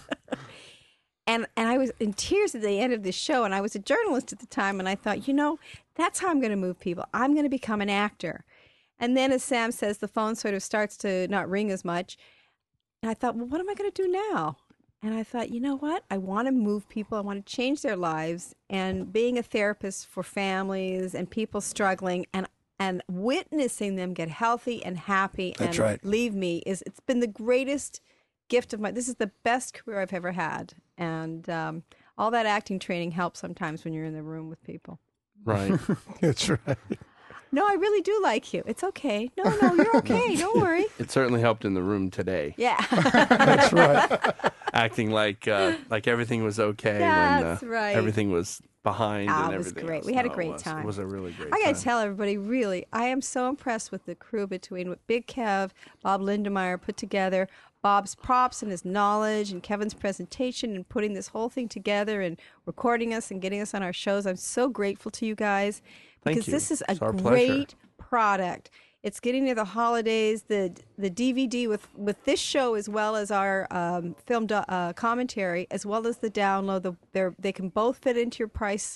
And I was in tears at the end of the show, and I was a journalist at the time, and I thought, you know, that's how I'm going to move people. I'm going to become an actor. And then, as Sam says, the phone sort of starts to not ring as much. And I thought, well, what am I going to do now? And I thought, you know what? I want to move people. I want to change their lives. And being a therapist for families and people struggling and witnessing them get healthy and happy That's and right. leave me, it's been the greatest gift of my, this is the best career I've ever had. And all that acting training helps sometimes when you're in the room with people. Right. That's right. No, I really do like you. It's okay. No, you're okay. Don't worry. It certainly helped in the room today. Yeah. That's right. Acting like everything was okay That's when right. everything was behind and It was everything great. else. We had a No, great time. It was a really great I time. got to tell everybody, really, I am so impressed with the crew between what Big Kev, Bob Lindemeyer put together, Bob's props and his knowledge, and Kevin's presentation, and putting this whole thing together and recording us and getting us on our shows. I'm so grateful to you guys Thank because you. this is a It's our great pleasure. product. It's getting near the holidays. The DVD with this show, as well as our film commentary, as well as the download, they can both fit into your price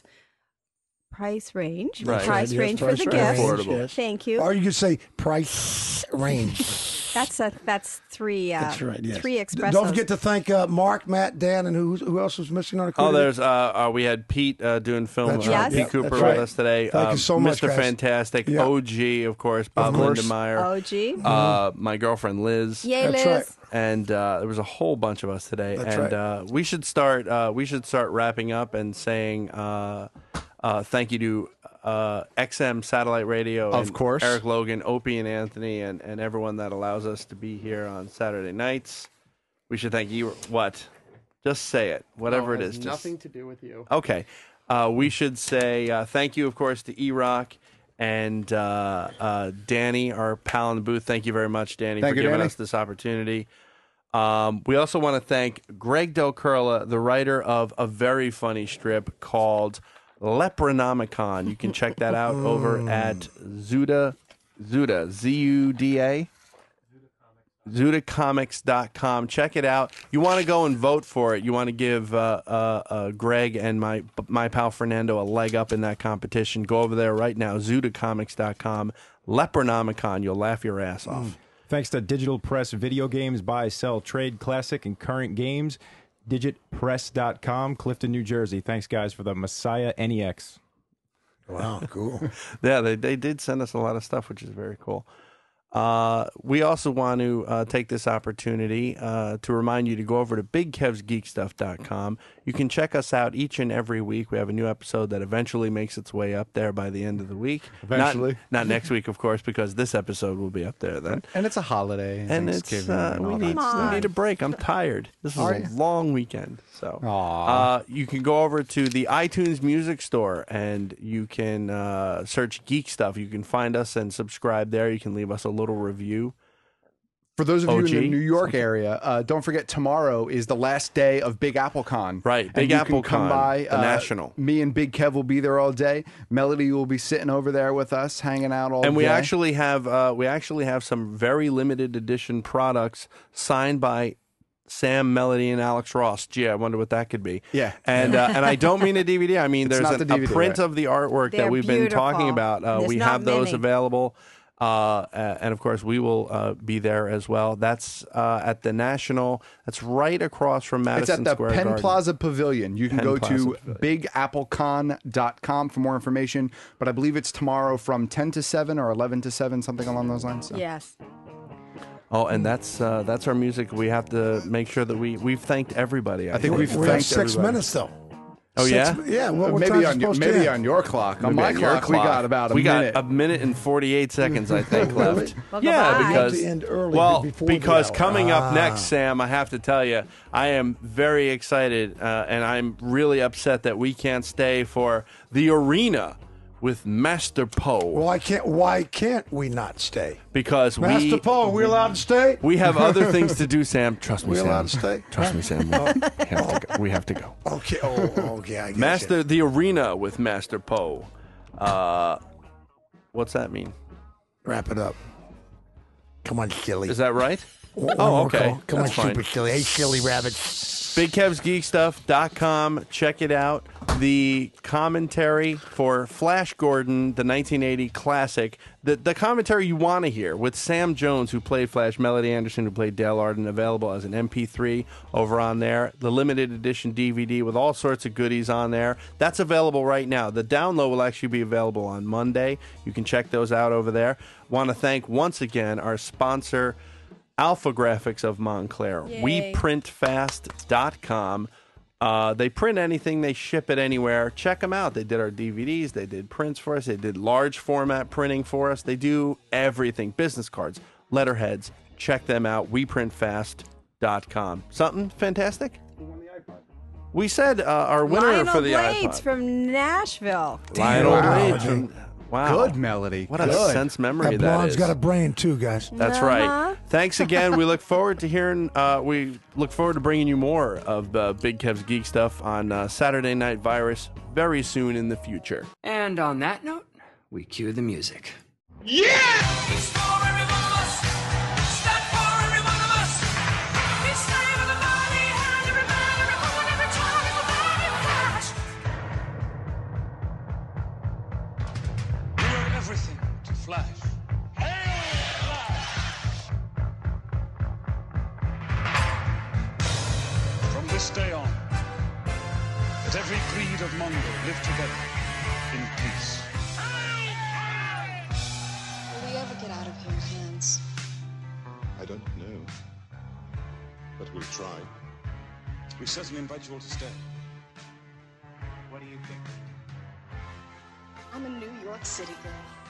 range. Right. Price Yes, range price for the range, gifts. yes. Thank you. Or you could say price range. That's three. That's right. Yes. 3 espressos. Don't forget to thank Mark, Matt, Dan, and who else was missing on the crew? Oh, there's we had Pete doing film. That's right. Pete Yes. Cooper That's with right. us today. Thank you so much, Mr. guys. Fantastic, Yeah. OG, of course, Bob course. Lindemeyer. OG. My girlfriend Liz. Yay, That's Liz. right. And there was a whole bunch of us today. That's and right. we should start wrapping up and saying thank you to XM Satellite Radio, Of and course. Eric Logan, Opie and Anthony, and everyone that allows us to be here on Saturday nights. We should thank you. What? Just say it. Whatever it is. Just... Nothing to do with you. Okay. We should say thank you, of course, to E-Rock and Danny, our pal in the booth. Thank you very much, Danny, Thank for you, giving Danny. us this opportunity. We also want to thank Greg Del Curla, the writer of a very funny strip called Lepronomicon. You can check that out over at Zuda, Z-U-D-A, ZudaComics.com. Check it out. You want to go and vote for it. You want to give Greg and my pal Fernando a leg up in that competition. Go over there right now, ZudaComics.com. Lepronomicon. You'll laugh your ass off. Thanks to Digital Press Video Games, buy, sell, trade, classic, and current games. Digitpress.com, Clifton, New Jersey. Thanks, guys, for the Messiah NEX. Wow, cool. Yeah, they did send us a lot of stuff, which is very cool. We also want to take this opportunity to remind you to go over to BigKevsGeekStuff.com. You can check us out each and every week. We have a new episode that eventually makes its way up there by the end of the week. Eventually. Not next week, of course, because this episode will be up there then. And it's a holiday. And it's Thanksgiving and all we that. need a break. I'm tired. This Are is a you? long weekend. So Aw. you can go over to the iTunes Music Store and you can search Geek Stuff. You can find us and subscribe there. You can leave us a little review. For those of you in the OG? New York area, don't forget tomorrow is the last day of Big Apple Con. Right, And Big you Apple can come Con, by. the National. Me and Big Kev will be there all day. Melody will be sitting over there with us, hanging out all day. And we actually have some very limited edition products signed by Sam, Melody, and Alex Ross. Gee, I wonder what that could be. Yeah. And I don't mean a DVD. I mean It's there's not a the DVD, print right. of the artwork They're that we've been talking beautiful. about. There's We not have those many. available. And of course, we will be there as well. That's at the National. That's right across from It's Madison at the Square Penn Garden. Plaza Pavilion. You can Penn go Plaza to Pavilion. bigapplecon.com for more information. But I believe it's tomorrow from 10 to 7 or 11 to 7, something along those lines. So. Yes. Oh, and that's our music. We have to make sure that we've thanked everybody. I think we've We have thanked 6 everybody. minutes, though. Oh, yeah? Yeah. What maybe time's on it your, supposed to maybe end? on your clock. On Maybe my on your clock, we got about a we minute. got a minute and 48 seconds, I think, Really? left. Well, Yeah, goodbye. because To end early, well, before the because hour. coming up Ah. next, Sam, I have to tell you, I am very excited, and I'm really upset that we can't stay for the arena with Master Poe. Why can't we not stay? Because Master Poe, are we allowed to stay? We have other things to do, Sam. Trust me, We Sam. allowed to stay? Trust me, Sam. We have to go. Okay. Oh, okay. I get you. The arena with Master Poe. What's that mean? Wrap it up. Come on, silly. Is that right? One Oh, more okay. call. Come That's on, fine. super silly. Hey, silly rabbit. BigKevsGeekStuff.com. Check it out. The commentary for Flash Gordon, the 1980 classic. The commentary you want to hear with Sam Jones, who played Flash, Melody Anderson, who played Dale Arden, available as an MP3 over on there. The limited edition DVD with all sorts of goodies on there. That's available right now. The download will actually be available on Monday. You can check those out over there. Want to thank once again our sponsor, Alpha Graphics of Montclair. Yay. WePrintFast.com. They print anything, they ship it anywhere. Check them out. They did our DVDs, they did prints for us, they did large format printing for us. They do everything. Business cards, letterheads. Check them out. WePrintFast.com. Something fantastic? We said our winner Lionel for the Blades iPod. from Nashville. Lionel Blades from... Wow. Good melody. What a Good. sense memory That that blonde's is. got a brain too, guys. That's right. Thanks again. We look forward to hearing. We look forward to bringing you more of Big Kev's Geek Stuff on Saturday Night Virus very soon in the future. And on that note, we cue the music. Everything to Flash. From this day on, let every creed of Mondo live together in peace. Will we ever get out of your hands? I don't know, but we'll try. We certainly invite you all to stay. What do you think? I'm a New York City girl.